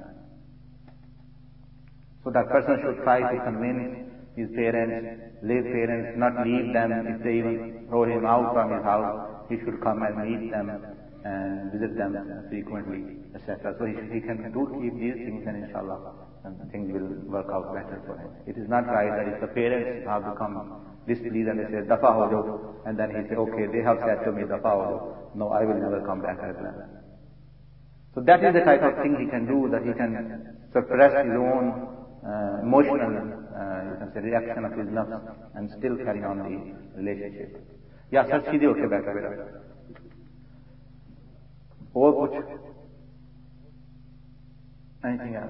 So that person should try to convince his parents, not leave them. If they even throw him out from his house, he should come and meet them and visit them frequently, etc. So he can keep these things, and inshallah, and things will work out better for him. It is not right that if the parents have become displeased and they say, dafa ho jo, and then he say, okay, they have said to me, dafa ho jo. No, I will never come back as well. So that is the type of thing he can do, that he can suppress his own emotional, you can say, reaction of his nafs and still carry on the relationship. Yeah, sir, सीधे उठ के बैठो बेटा. और कुछ? Anything else?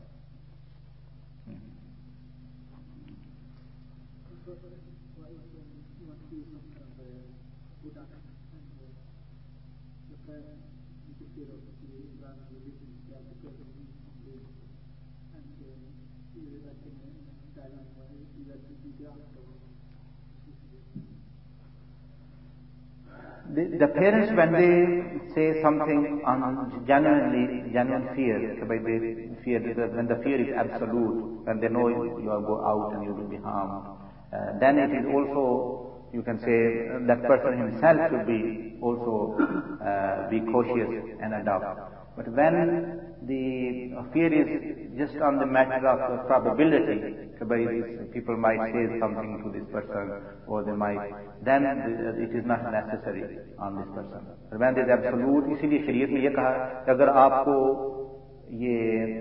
The parents, when they say something on genuine fear, they fear, when the fear is absolute, when they know you will go out and you will be harmed, then it is also, you can say, that person himself should be also be cautious and adopt. But when the fear is just on the matter of probability, people might say something to this person, or they might, then it is not necessary on this person. But when there is absolute, इसीलिए शरीयत में ये कहा कि अगर आपको ये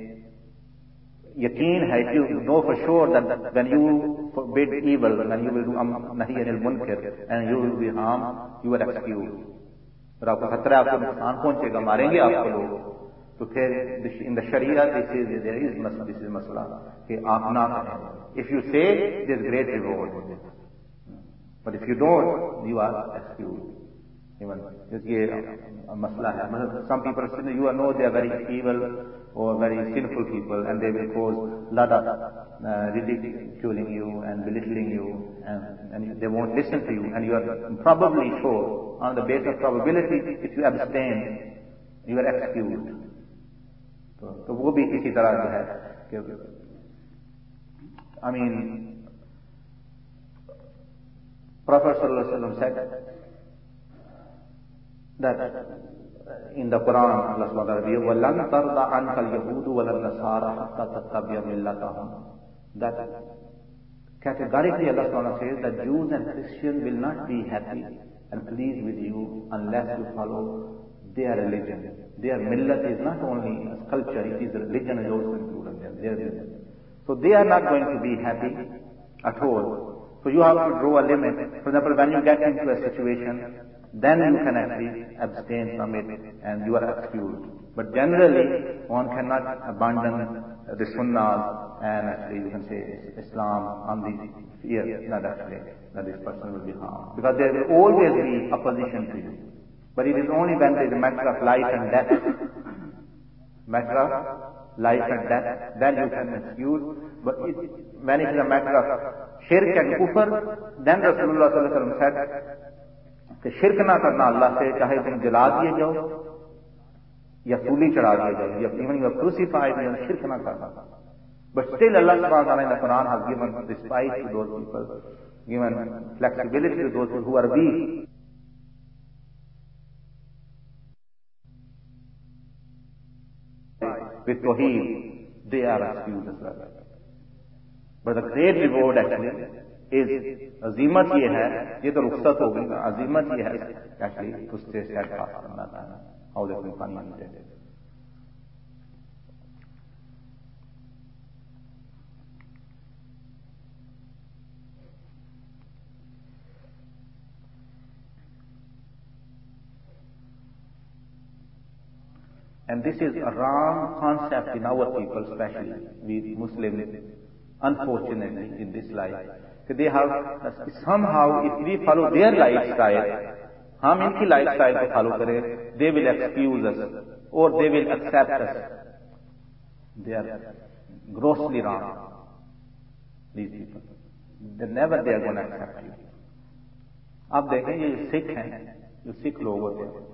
यकीन है, if you know for sure that when you forbid evil, when you will do nahi anil munkar and you will be harmed, you are excused. और आपको खतरा, आपको नुकसान पहुंचेगा, मारेंगे आपको लोग, तो फिर in the Sharia this is masla कि आप ना करें. If you say, there is great reward. But if you don't, you are excused. Even ये मसला है. मतलब some people say you know they are very evil or very sinful people, and they will cause lot of ridiculing you and belittling you, and they won't listen to you, and you are probably sure on the basis of probability if you abstain you are excused. तो वो भी इसी तरह जो है कि I mean Prophet sallallahu alaihi wasallam said that in the Quran, Allah subhanahu wa ta'ala says, وَلَنْ تَرْضَ عَنْكَ الْيَهُودُ وَلَا النَّصَارَى حَتَّى تَتَّبِعَ مِلَّتَهُمْ. That categorically Allah subhanahu wa ta'ala says that Jews and Christians will not be happy and pleased with you unless you follow their religion. Their millat is not only a culture, it is a religion is also included in their religion. So they are not going to be happy at all. So you have to draw a limit. For example, when you get into a situation, then you can actually abstain from it and you are excused. But generally, one cannot abandon the sunnah and actually you can say Islam on the fear that actually that this person will be harmed. Because there will always be opposition to you. But it is only when there is a matter of life and death, then you can excuse. But when it is a matter of shirk and kufr, then Rasulullah sallallahu alaihi wasallam said कि शिरक ना करना अल्लाह से, चाहे तुम जला दिए जाओ या सूली चढ़ा दिए जाओ, या even you are crucified, you are शिरक ना करना. But still Allah subhanahu wa ta'ala in the Quran has given respite to those people, given flexibility to those who are weak. With Tawheed, they are excused as well. But the great reward actually is अजीमत ये है, ये तो रुखसत होगी, अजीमत ये है actually उससे steadfast करना था. How they can find it. And this is a wrong concept in our people, especially we Muslims, unfortunately in this life. They have somehow, if we follow their lifestyle, हम इनकी lifestyle को follow करें, they will excuse us or they will accept us. They are grossly wrong. These people, they are going to accept you. आप देखें ये सिख हैं, जो सिख लोग होते हैं,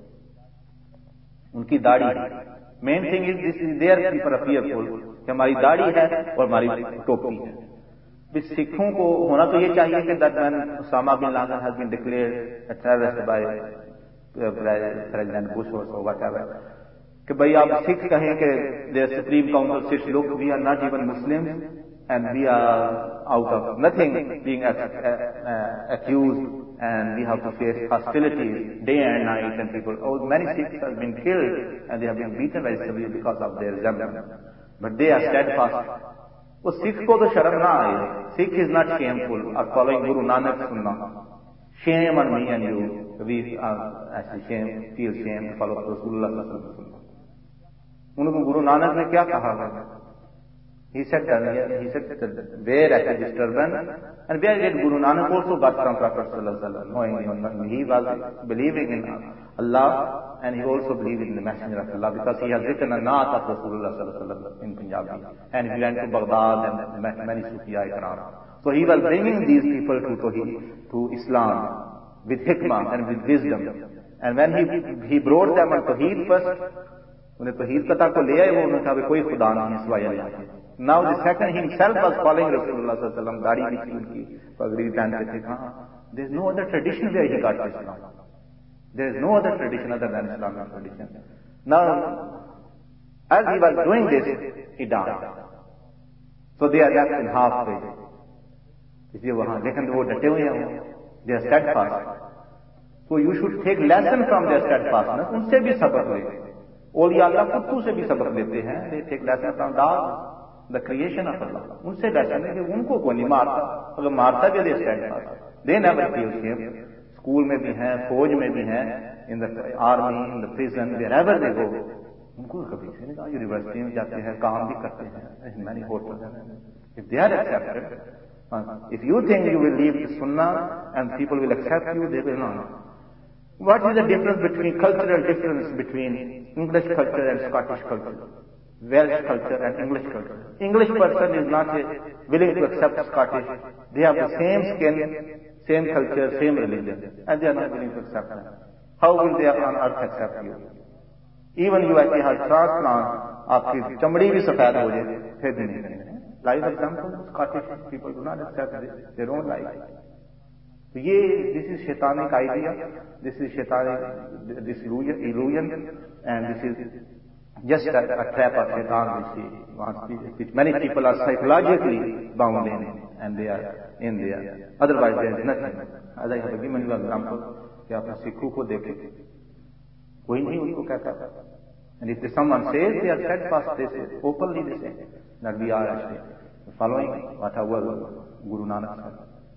उनकी दाढ़ी है. Main thing is this is there people are fearful कि हमारी दाढ़ी है और हमारी टोपी है. सिखों को होना तो ये चाहिए कि that when Osama bin Laden has been declared a terrorist by president Bush और व्हाटएवर, कि भाई आप सिख कहें कि the supreme council sits, look we are not even Muslims and we are out of nothing being accused, and we have to face hostilities day and night, and people, many Sikhs have been killed and they have been beaten very severely because of their resemblance. But they are steadfast. वो सिख को तो शर्म ना आए. Sikh is not shameful of following Guru Nanak Sunnah. Shame on me and you. We actually feel shame to follow Rasulullah Sallallahu Alaihi Wasallam. उनको गुरु नानक ने क्या कहा है? He said where at a disturbance, and where did Guru Nanak also got from Prophet Sallallahu Alaihi Wasallam, knowing he was believing in Allah, and he also believed in the Messenger of Allah, because he has written a Naat of Rasulullah Sallallahu Alaihi Wasallam in Punjabi, and he went to Baghdad and met many Sufiya Ikram. So he was bringing these people to Islam with hikmah and with wisdom, and when he brought them on Tawheed first, उन्हें तौहीद का तक को ले आए, वो उन्होंने कहा कोई खुदा नहीं है सिवाय अल्लाह के. Now the second himself was following Rasulullah sallallahu alaihi wasallam, दाढ़ी भी थी उनकी, पगड़ी पहनते थे. हाँ, there is no other tradition where he got Islam. There is no other tradition other than Islamic tradition. Now, as he was doing this, he died. So they are left in halfway. इसलिए वहाँ लेकिन वो डटे हुए हैं, they are steadfast. So you should take lesson from their steadfastness. उनसे भी सबक ले. औलिया अल्लाह कुत्तों से भी सबक लेते हैं. They take lesson from dogs, the creation of Allah. उनसे lesson है कि उनको कोई नहीं मारता, अगर मारता भी they steadfast. They never feel shame. School में भी हैं, फौज में भी हैं, in the army, in the prison, wherever they go, उनको कभी से नहीं. यूनिवर्सिटी में जाते हैं, काम भी करते हैं, in many hotels. If they are accepted, if you think you will leave the sunnah and people will accept you, they will not. What is the difference between cultural difference between English culture and Scottish culture, Welsh culture and English culture? English person is not willing to accept Scottish. They have the same skin, same culture, same religion, and they are not willing to accept that. How will they on earth accept you? Even you actually have transplant, आपकी चमड़ी भी सफेद हो जाए, फिर भी नहीं करेंगे. Like example, Scottish people do not accept this. They don't like it. So this is shaitanic idea, this is shaitanic, this illusion, and this is just a trap of shaitan which many people are psychologically bound in, and they are in there. Otherwise there is nothing. As I have given you an example, कि आप सिखों को देखें, कोई नहीं उनको कहता. And if someone says they are steadfast, they say, openly they say, that we are actually following whatever Guru Nanak said.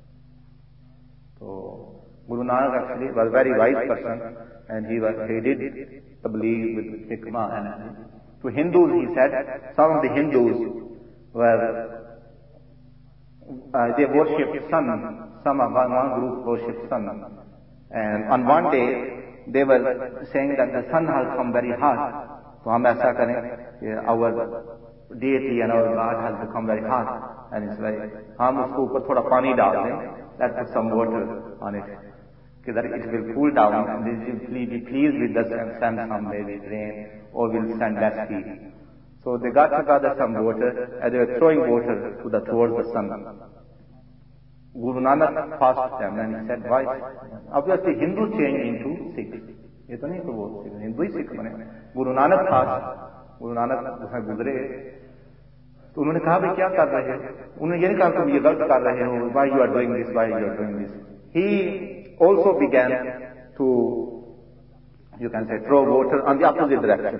So, Guru Nanak actually was a very wise person, and he did believe with hikmah. And to Hindus he said, some of the Hindus were, they worshipped sun, some of one group worshipped sun. And on one day, they were saying that the sun has come very hot. So हम ऐसा करें, our deity and our God has become very hot, and it's very, हम उसको ऊपर थोड़ा पानी डाल दें, let's put some water on it, so that it will cool down, and it will be pleased with us and send some maybe rain, or will send less heat. So they got together some water, and they were throwing water towards the sun. Guru Nanak passed them, and he said, why? Obviously Hindus changed into Sikhs. ये तो नहीं तो वो हिंदू ही सिख बने. गुरु नानक उसमें गुजरे, तो उन्होंने कहा भाई क्या कर रहे हो? उन्होंने ये नहीं कहा तुम ये गलत कर रहे हो, why you are doing this, why you are doing this. He also began to, you can say, throw water on the opposite direction.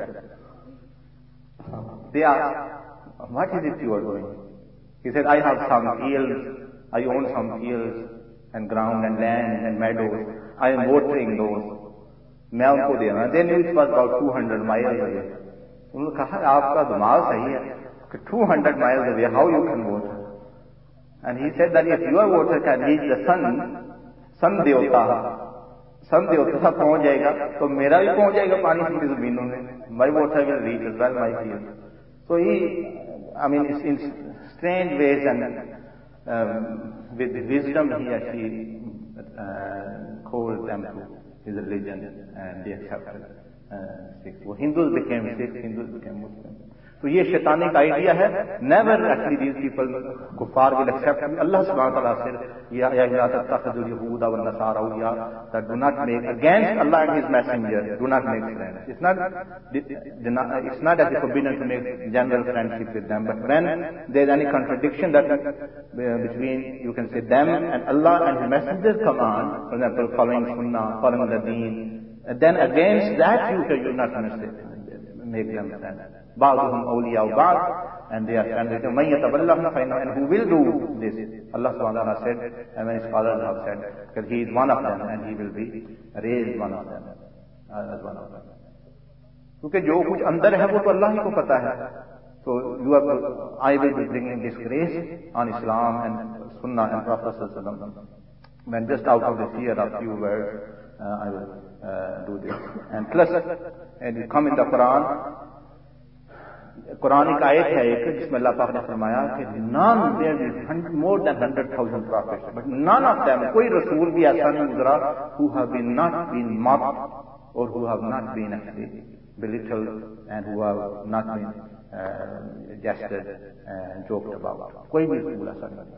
They asked, what is it you are doing? He said, I have some fields, I own some fields and ground and land and meadows. I am watering those. मैं उनको दे रहा. They knew it was about 200 miles away. उन्होंने कहा आपका दिमाग सही है कि 200 miles away, how you can water? And he said that if your water can reach the sun देवता पहुंच जाएगा, तो मेरा भी पहुंच जाएगा पानी पूरी जमीनों में. My water will reach as well my field. So in strange ways and with wisdom he actually called them to his religion, and they accepted Sikhs. So Hindus became Sikhs, Hindus became Muslims. So ये शैतानिक idea है. Never actually these people, kuffar will accept. Allah subhanahu wa ta'ala said, Ya la tattakhidul yahuda wal nasara awliya, that do not make, against Allah and His messenger, do not make friends. It's not that it's forbidden to make general friendship with them, but when there is any contradiction that between, you can say, them and Allah and His messenger's command, for example, following sunnah, following the deen, then against that you should not make them friends. Ba'duhum awliya ba'd, and they are friends. And who will do this? Allah subhanahu wa ta'ala said, and many scholars have said, because he is one of them and he will be raised one of them as one of them. क्योंकि जो कुछ अंदर है वो तो अल्लाह ही को पता है. So I will be bringing disgrace on Islam and Sunnah and Prophet sallallahu alaihi wasallam. When just out of the fear of few words, I will do this. And plus, and it come in the Quran. Quranic ayat है एक जिसमें अल्लाह पाक ने फरमाया कि none there is more than 100,000 prophets, but none of them, कोई रसूल भी ऐसा नहीं गुजरा who have not been mocked or who have not been actually belittled and who have not been jested and joked about. कोई भी रसूल ऐसा नहीं.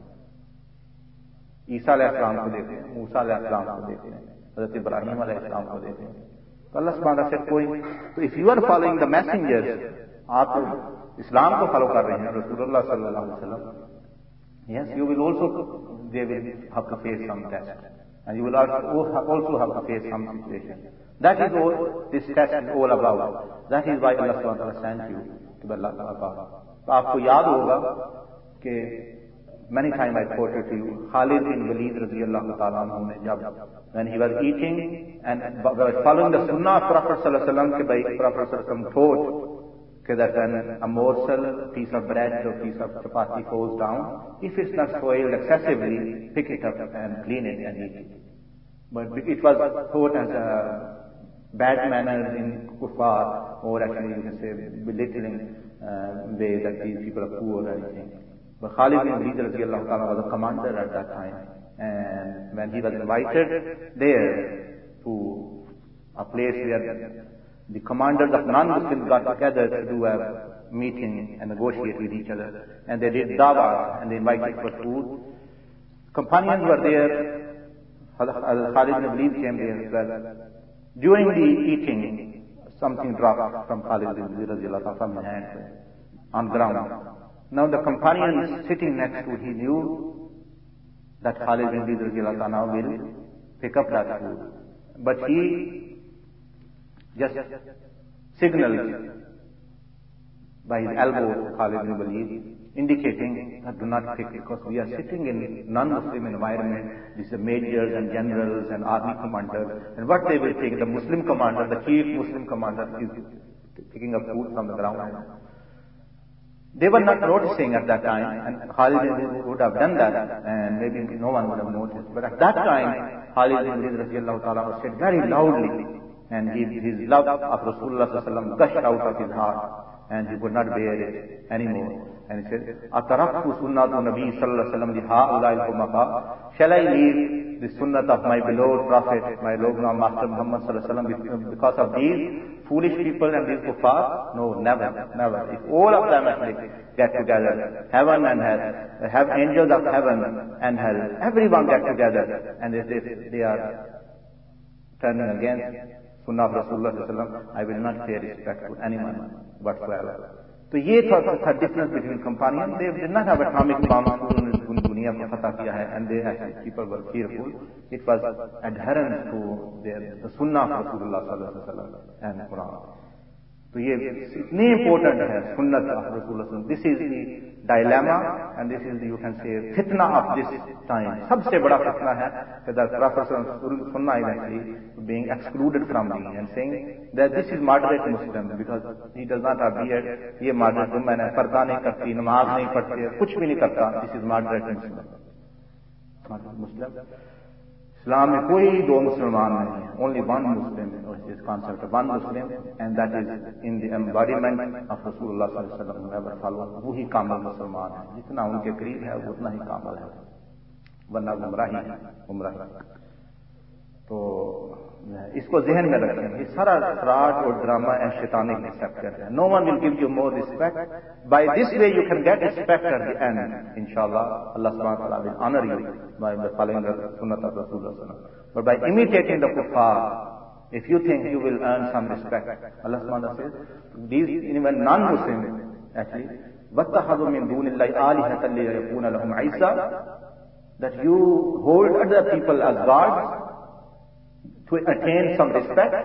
ईसा अलैहिस्सलाम को देखें, मूसा अलैहिस्सलाम को देखें, हज़रत इब्राहीम अलैहिस्सलाम को देखें. तो अल्लाह सुब्हानहू व तआला से कोई, तो if you are following the messengers, आप इस्लाम को फॉलो कर रहे हैं, रसूलुल्लाह सल्लल्लाहु अलैहि वसल्लम, yes, you will also, they will have to face some test, and you will also have to face some situation. That is all this test is all about. That is why Allah subhanahu wa ta'ala sent you to the Allah. तो आपको याद होगा कि many times I quoted to you Khalid bin Walid radiyallahu ta'ala anhu ने जब when he was eating and was following the sunnah of Prophet sallallahu alaihi wasallam, के भाई Prophet sallallahu alaihi wasallam taught that when a morsel, piece of bread or piece of chapati falls down, if it's not soiled excessively, pick it up and clean it and eat it. But it was thought as a bad manners in kuffar, or actually you can say belittling way that these people are poor or anything. But Khalid bin Walid radiallahu ta'ala was a commander at that time, and when he was invited there to a place where the commanders of non-Muslims got together to do a meeting and negotiate with each other, and they did dawah and they invited for food. Companions were there. Khalid bin Walid came there as well. During the eating, something dropped from Khalid bin Walid from his hand on ground. Now the companion sitting next to, he knew that Khalid bin Walid now will pick up that food. But he just signaled by his elbow to Khalid bin Walid, indicating that do not pick, because we are sitting in non-Muslim environment. These are majors and generals and army commanders, and what they will take, the Muslim commander, the chief Muslim commander is picking up food from the ground. They were not noticing at that time, and Khalid would have done that, and maybe no one would have noticed. But at that time, Khalid bin Walid said very loudly, and his love of Rasulullah sallallahu gushed out of his heart, and he could not bear it anymore. And he said, "Ataraktu sunnatu Nabi sallallahu alaihi wasallam lihaulai humaqa." Shall I leave the sunnat of my beloved Prophet, my Lord Master Muhammad sallallahu alaihi wasallam, because of these foolish people and these kuffar? No, never, never. If all of them actually get together, heaven and hell, have angels of heaven and hell, everyone get together, and if they are turning against Sunnah of Rasulullah sallallahu alaihi wasallam, I will not pay respect to anyone whatsoever. So ये था difference between companions. They did not have atomic bombs in दुनिया को फतह किया है, and they actually people were fearful. It was adherence to the Sunnah of Rasulullah sallallahu alaihi wasallam and Quran. तो ये इतनी important है Sunnat of Rasulullah. This is the dilemma, and this is the, you can say, fitna of this time. सबसे बड़ा fitna है that the Prophet Sunnah is actually being excluded from me and saying that this is moderate Muslim because he does not have beard. ये moderate woman है, पर्दा नहीं करती, नमाज नहीं पढ़ती, कुछ भी नहीं करता. This is moderate Muslim. Moderate Muslim. Islam में कोई दो मुसलमान नहीं है. Only one Muslim is concept of one Muslim, and that is in the embodiment of Rasulullah sallallahu alaihi wasallam. Whoever follows, वो ही कामिल मुसलमान है. जितना उनके करीब है उतना ही कामिल है, वरना गुमराही. तो इसको जहन में रखें. ये सारा फ्रॉड और ड्रामा एंड शैतानी कंसेप्ट है. No one will give you more respect. By this way you can get respect at the end. Inshallah, Allah subhanahu wa ta'ala will honor you by following the sunnah of Rasulullah. But by imitating the kuffar, if you think you will earn some respect, Allah subhanahu wa ta'ala says, these even non-Muslims actually, وَاتَّخَذُوا مِن دُونِ اللَّهِ آلِهَةً لِيَكُونَ لَهُمْ عِيسَى, that you hold other people as gods to attain some respect?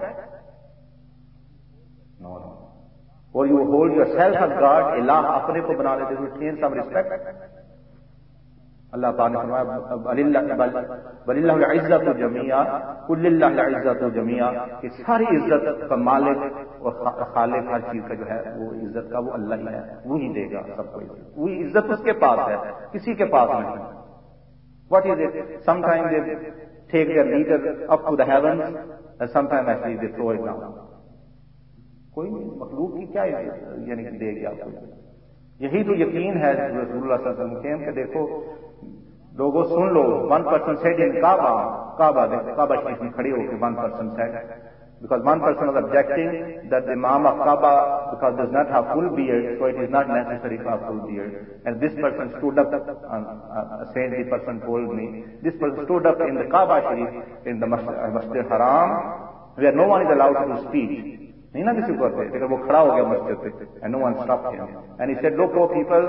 No. Or you hold yourself as God, ilah apne ko bana lete to attain some respect? Allah Ta'ala ne फरमाया वलिल्लाहु इज्जतु जमीआ कुल लिल्लाहि इज्जतु जमीआ, कि सारी इज्जत का मालिक और खालिक हर चीज का जो है वो इज्जत का वो अल्लाह ही है, वो ही देगा सबको. वही इज्जत उसके पास है, किसी के पास नहीं. What is it? Sometimes they take their leader up to the heavens, and sometimes actually they throw it down. कोई मखलूक की क्या यानी कि देगी आपको? यही तो यकीन है रसूलुल्लाह सल्लल्लाहु अलैहि वसल्लम के. देखो लोगों सुन लो, one person said in Kaaba शरीफ में खड़े होकर one person said, because one person was objecting that the Imam of Kaaba, because does not have full beard, so it is not necessary to have full beard. And this person stood up, saying the person told me, this person stood up in the Kaaba Sharif, in the Masjid Haram, where no one is allowed to do speech. नहीं ना किसी को करते, लेकिन वो खड़ा हो गया मस्जिद पे, and no one stopped him. And he said, look, oh people,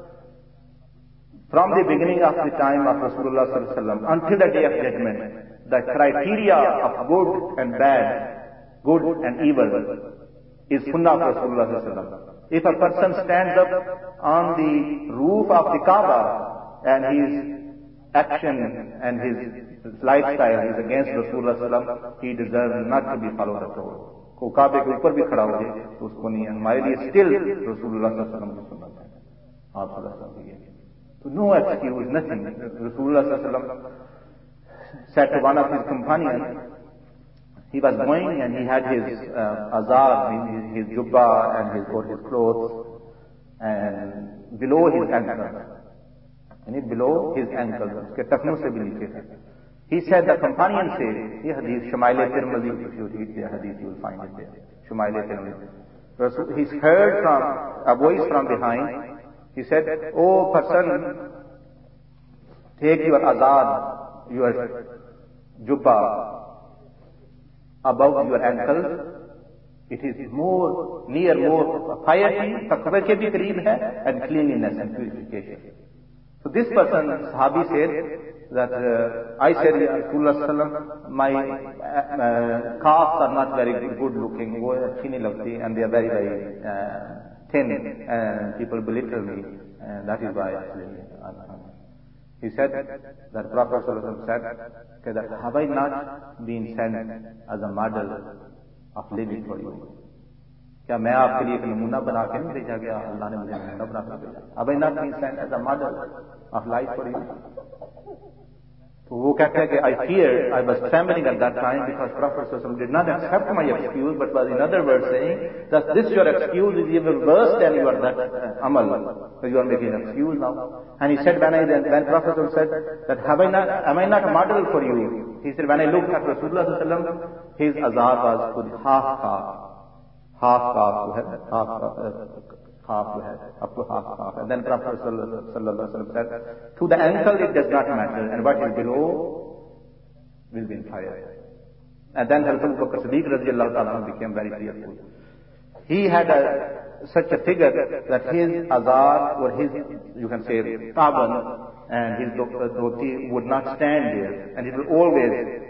from the beginning of the time of Rasulullah sallallahu alaihi wasallam until the day of judgment, the criteria of good and bad, good and evil, is sunnah of Rasulullah sallallahu alaihi wasallam. If a person stands up on the roof of the Kaaba and his action and his lifestyle is against Rasulullah sallallahu alaihi wasallam, he deserves not to be followed at all. को काबे के ऊपर भी खड़ा हो जाए तो उसको नहीं है. हमारे लिए स्टिल रसूलुल्लाह सल्लल्लाहु अलैहि वसल्लम की सुन्नत है. आप सल्लल्लाहु अलैहि वसल्लम. तो नो एक्सक्यूज, नथिंग. रसूलुल्लाह सल्लल्लाहु अलैहि वसल्लम said to one of his companions, he was going and he had his azar, his jubba and his clothes, and below his ankles. Below his ankles. He said, the companion said, this hadith, Shumail Tirmidhi, if you read the hadith, you will find it there. Shumail Tirmidhi. He's heard from a voice from behind. He said, "Oh person, take your azad, your jubba above your ankles. It is more piety, taqwa ke bhi qareeb hai, and cleanliness and purification." So this person, Sahabi, said that I said, Rasulullah, my calves are not very good looking, and they are very, very thin, and people belittle me, and that is why he said that Prophet said that, have I not been sent as a model of living for you? क्या मैं आपके लिए एक नमूना बना के नहीं भेजा गया? अल्लाह ने मुझे नमूना बना के भेजा. Have I not been sent as a model of life for you? तो वो कहते हैं कि I feared, I was trembling at that time because Prophet did not accept my excuse, but was in other words saying that this your excuse is even worse than your that amal. So you are making an excuse now. And he said, when Prophet said that am I not a model for you? He said, when I looked at Rasulullah, his azar was half calf, up to half calf. And then Prophet said, to the ankle it does not matter, and what is below will be in fire. And then Hazrat Abu Bakr Siddiq radiallahu ta'ala became very fearful. He had such a figure that his azar, or his, you can say, taban, and his dhoti would not stand there, and it will always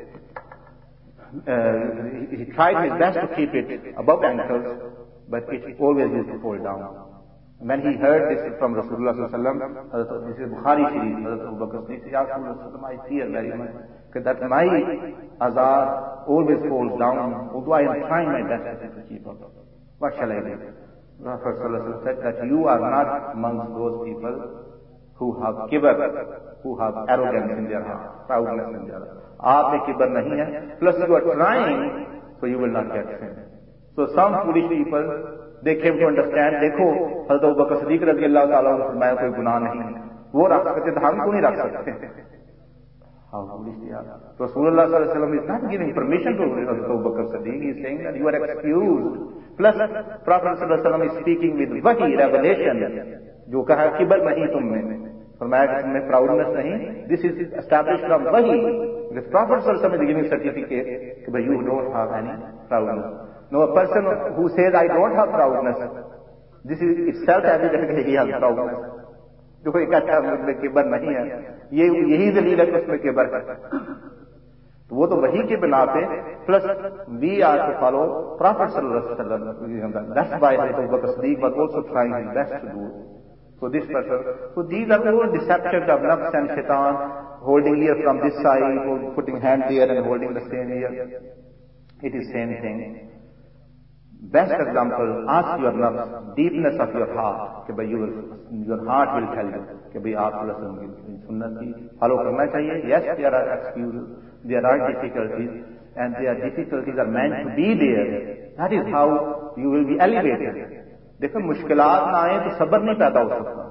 he tried his best to keep it above ankles, but it always used to fall down. When he heard this from Rasulullah sallallahu alaihi wasallam, this is Bukhari Sharif, Hazrat Abu Bakr said, Ya Rasulullah, I fear very much that my azar always falls down, although I am trying my best to keep up. What shall I do? Prophet sallallahu alaihi wasallam said that you are not amongst those people who have kibr, who have arrogance in their heart, proudness in their heart. आप में किबर नहीं है, plus you are trying, so you will not get sin. So some foolish people, they came to understand, देखो, हज़रत अबू बकर सिद्दीक़ रज़ियल्लाहु ताला अन्हु फरमाया कोई गुनाह नहीं है, वो रख सकते तो हम क्यों नहीं रख सकते? How foolish they are. Rasulullah sallallahu alaihi wasallam is not giving permission to Hazrat Abu Bakr Siddiq. He is saying that you are excused. Plus, Prophet sallallahu alaihi wasallam is speaking with wahi, revelation, जो कहा किबर नहीं तुम में, फरमाया कि तुम में proudness नहीं. This is established from wahi. The Prophet sallallahu alaihi wasallam is giving certificate that you don't have any proudness. No, a person who says I don't have proudness, this is itself evident that he has proudness. जो कोई कहता है मुझ में किबर नहीं है, यही दलील है कि उसमें किबर है. तो वो तो वही के बिना पे, plus we are to follow Prophet sallallahu alaihi wasallam. That's why Hazrat Abu Bakr Siddiq was also trying his best to do. So this person, so these are all deceptions of nafs and shaitan, holding ear from this side, putting hand here and holding the same ear. It is same thing. Best example, ask your nafs, deepness of your heart, कि भाई your heart will tell you कि भाई आप सुन्नत की follow करना चाहिए. Yes, there are excuses, there are difficulties, and their difficulties are meant to be there. That is how you will be elevated. देखो मुश्किलात ना आए तो सब्र नहीं पैदा हो सकता.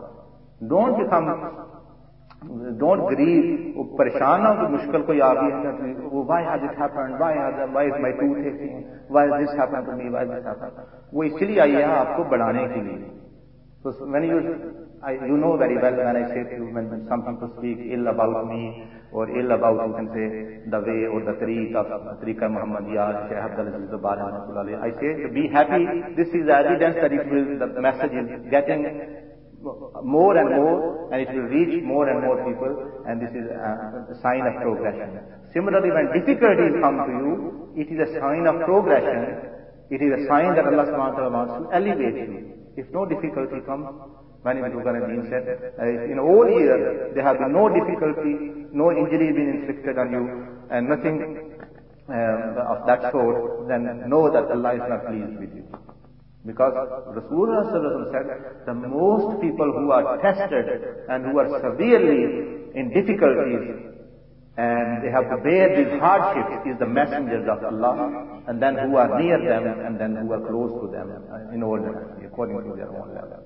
Don't grieve, परेशान ना हो तो मुश्किल कोई आ गई है, why has it happened, why is my tooth aching, why has this happened to me, why has this happened. वो इसलिए आई है आपको बढ़ाने के लिए. So when you know very well when I say to you, when some people speak ill about me, or ill about, you can say, the way or the tariqa Muhammadiyya, Shaykh Abdul Aziz Dabari, I say to be happy. This is evidence that the message is getting more and more, and it will reach more and more people, and this is a sign of progression. Similarly, when difficulties come to you, it is a sign of progression. It is a sign that Allah subhanahu wa ta'ala wants to elevate you. If no difficulty comes, when Ibn Qayyim said, in all years, there has been no difficulty, no injury been inflicted on you, and nothing of that sort, then know that Allah is not pleased with you. Because Rasulullah said, the most people who are tested and who are severely in difficulties and they have to bear these hardships is the messengers of Allah, and then who are near them, and then who are close to them in order, according to their own level.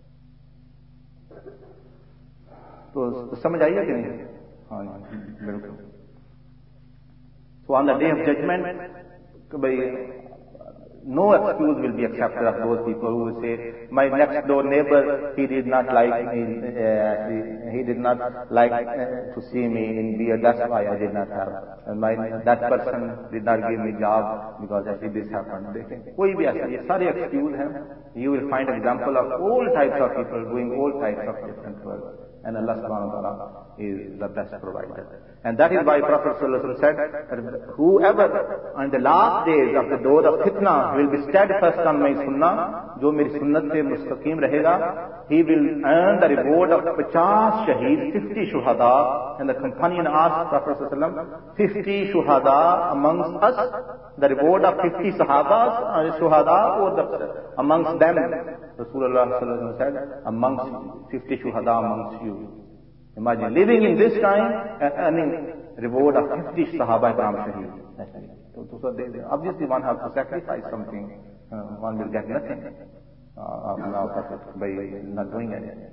तो समझ आई है कि नहीं? हाँ बिल्कुल. So on the day of judgment, no excuse will be accepted of those people who will say, my next door neighbor, he did not like me, he did not like to see me in beard, that's why I did not have. And that person did not give me job because actually this happened. कोई भी ऐसा, ये सारे excuse हैं. You will find example of all types of people doing all types of different work. And Allah subhanahu wa ta'ala is the best provider. And that is why Prophet ﷺ said that whoever on the last days of the door of fitna will be steadfast on my sunnah, जो मेरी सुन्नत पे मुस्तकीम रहेगा, he will earn the reward of 50 shaheed, 50 shuhada. And the companion asked Prophet ﷺ, 50 shuhada amongst us, the reward of 50 sahabas, shuhada, or amongst them? Rasulullah ﷺ said, amongst 50 shuhada amongst you. Imagine living in this time and earning reward of 50 Sahaba Ikram Shaheed. So obviously one has to sacrifice something. One will get nothing out of it by not doing anything.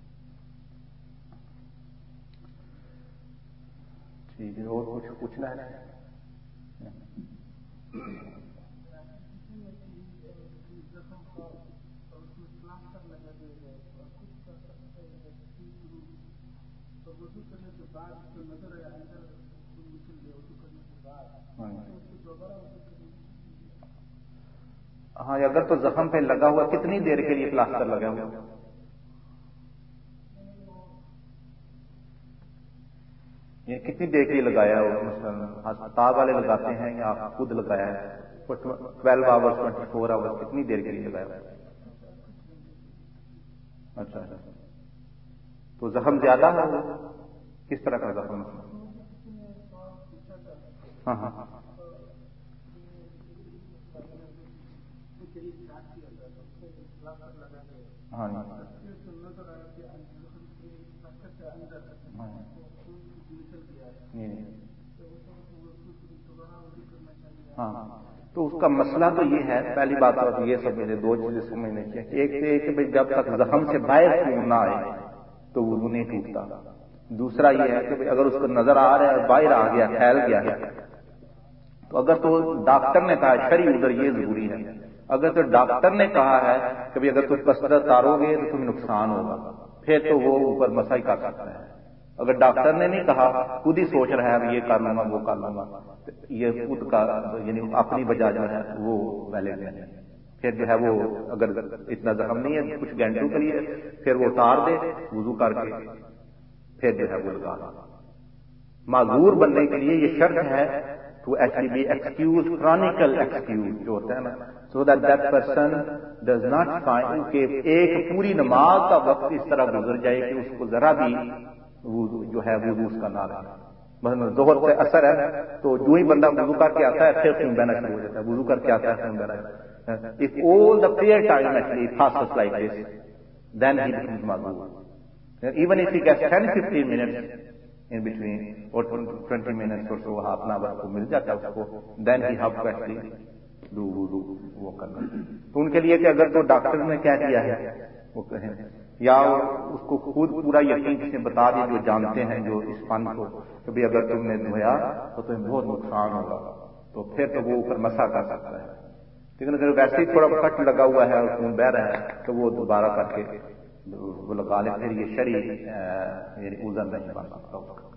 ठीक है, और कुछ पूछना है? हाँ, अगर तो जख्म पे लगा हुआ, कितनी देर के लिए प्लास्टर लगा हुआ? ये कितनी देर के लिए लगाया हो? अस्पताल वाले लगाते हैं या आप खुद लगाया है? 12 आवर्स, 24 आवर्स, कितनी देर के लिए लगाया? अच्छा, तो जख्म ज्यादा है? किस तरह का जख्म? हाँ हाँ हाँ, हाँ, तो उसका मसला तो ये है, पहली बात तो ये समझे, दो चीजें समझने चाहिए. एक से एक भाई जब तक जख्म से बाहर खून ना आए तो वुज़ू नहीं टूटता. दूसरा ये है कि भाई अगर उसको नजर आ रहा है, बाहर आ गया, फैल गया है, तो अगर तो डॉक्टर ने कहा शरी उधर ये जरूरी है. अगर तो डॉक्टर ने कहा है कि भाई अगर तुम पसरा तारोगे तो तुम्हें नुकसान होगा, फिर तो वो ऊपर मसाई कर सकता है. अगर डॉक्टर ने नहीं कहा, खुद ही सोच रहा है ये कर लूंगा वो कर लूंगा, ये खुद का यानी अपनी वजह जो है वो वैलिड नहीं है. फिर जो है वो अगर इतना जख्म नहीं है कुछ घंटों के लिए, फिर वो उतार दे वुजू करके, फिर जो है वो लगा. माजूर बनने के लिए ये शर्त है to actually be excuse, chronicle excuse जो होता है ना, so that that person does not find कि एक पूरी नमाज का वक्त इस तरह गुजर जाए कि उसको जरा भी जो है वुजू उसका ना रहे. मतलब जोहर से असर है तो जो ही बंदा वुजू करके आता है फिर खून बहना शुरू हो जाता है, वुजू करके आता है खून बहना. If all the prayer time actually passes like this, then he becomes mazur. Even if he gets 10-15 minutes in between or 20 minutes or so, half an hour को मिल जाता है उसको, then he have to actually do wudu वो करना. तो उनके लिए कि अगर तो डॉक्टर ने क्या किया है वो कहें, या उसको खुद पूरा यकीन किसी बता दी जो जानते हैं जो इस फन को, कि भाई अगर तुमने धोया तो तुम्हें बहुत नुकसान होगा, तो फिर तो वो ऊपर मसा कर सकता है. लेकिन अगर वैसे ही थोड़ा कट लगा हुआ है और खून बह रहा है तो वो दोबारा करके वो लगा ले, फिर ये शरीर यानी उज़र नहीं बन सकता उसका.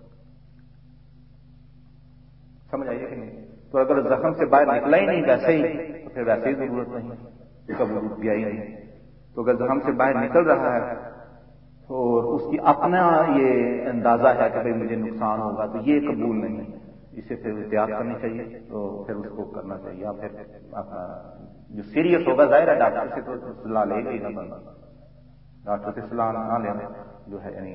समझ आइए कि नहीं? तो अगर जख्म से बाहर निकला ही नहीं वैसे ही, तो फिर वैसे ही जरूरत नहीं, उसका वुज़ू किया ही नहीं. तो अगर जख्म से बाहर निकल रहा है तो उसकी अपना ये अंदाजा है कि भाई मुझे नुकसान होगा, तो ये कबूल नहीं, इसे फिर एहतियात करनी चाहिए, तो फिर उसको करना चाहिए. या फिर जो सीरियस होगा जाहिर है डॉक्टर से तो सलाह लेगा ही ना बंदा, डॉक्टर से सलाह ना लेना जो है यानी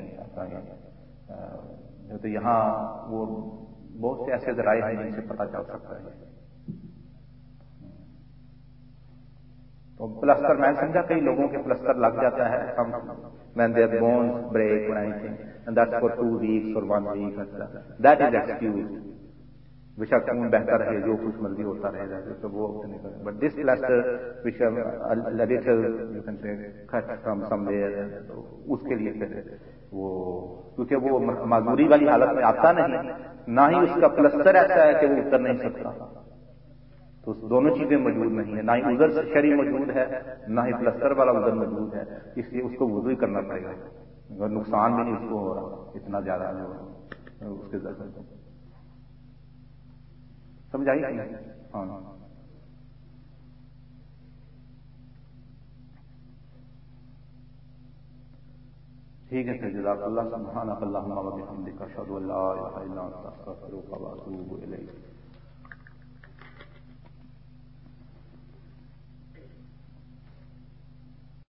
अपना तो यहाँ वो बहुत से ऐसे जराए हैं जिनसे पता चल सकता है. तो प्लस्तर मैंने समझा कई लोगों के प्लस्तर लग जाता है when their bones break or anything and that's for 2 weeks or 1 week that is excused. बेशक खून बहता रहे जो कुछ मर्जी होता रहेगा तो वो नहीं करें but this plaster which little you can say cut from somewhere तो उसके लिए फिर वो क्योंकि वो मजबूरी वाली हालत में आता नहीं ना ही उसका प्लास्टर ऐसा है कि वो उतर नहीं सकता तो दोनों चीजें मौजूद नहीं है ना ही उधर शरी मौजूद है ना ही प्लास्टर वाला उधर मौजूद है इसलिए उसको वुज़ू ही करना पड़ेगा अगर नुकसान भी नहीं उसको हो रहा इतना ज्यादा जो उसके जरूरत समझ आई हाँ ठीक है फिर जज़ाकल्लाह सुब्हानक अल्लाहुम्मा व बिहम्दिका अशहदु अल्ला इलाहा इल्ला अंता अस्तगफिरुका व अतूबु इलैक।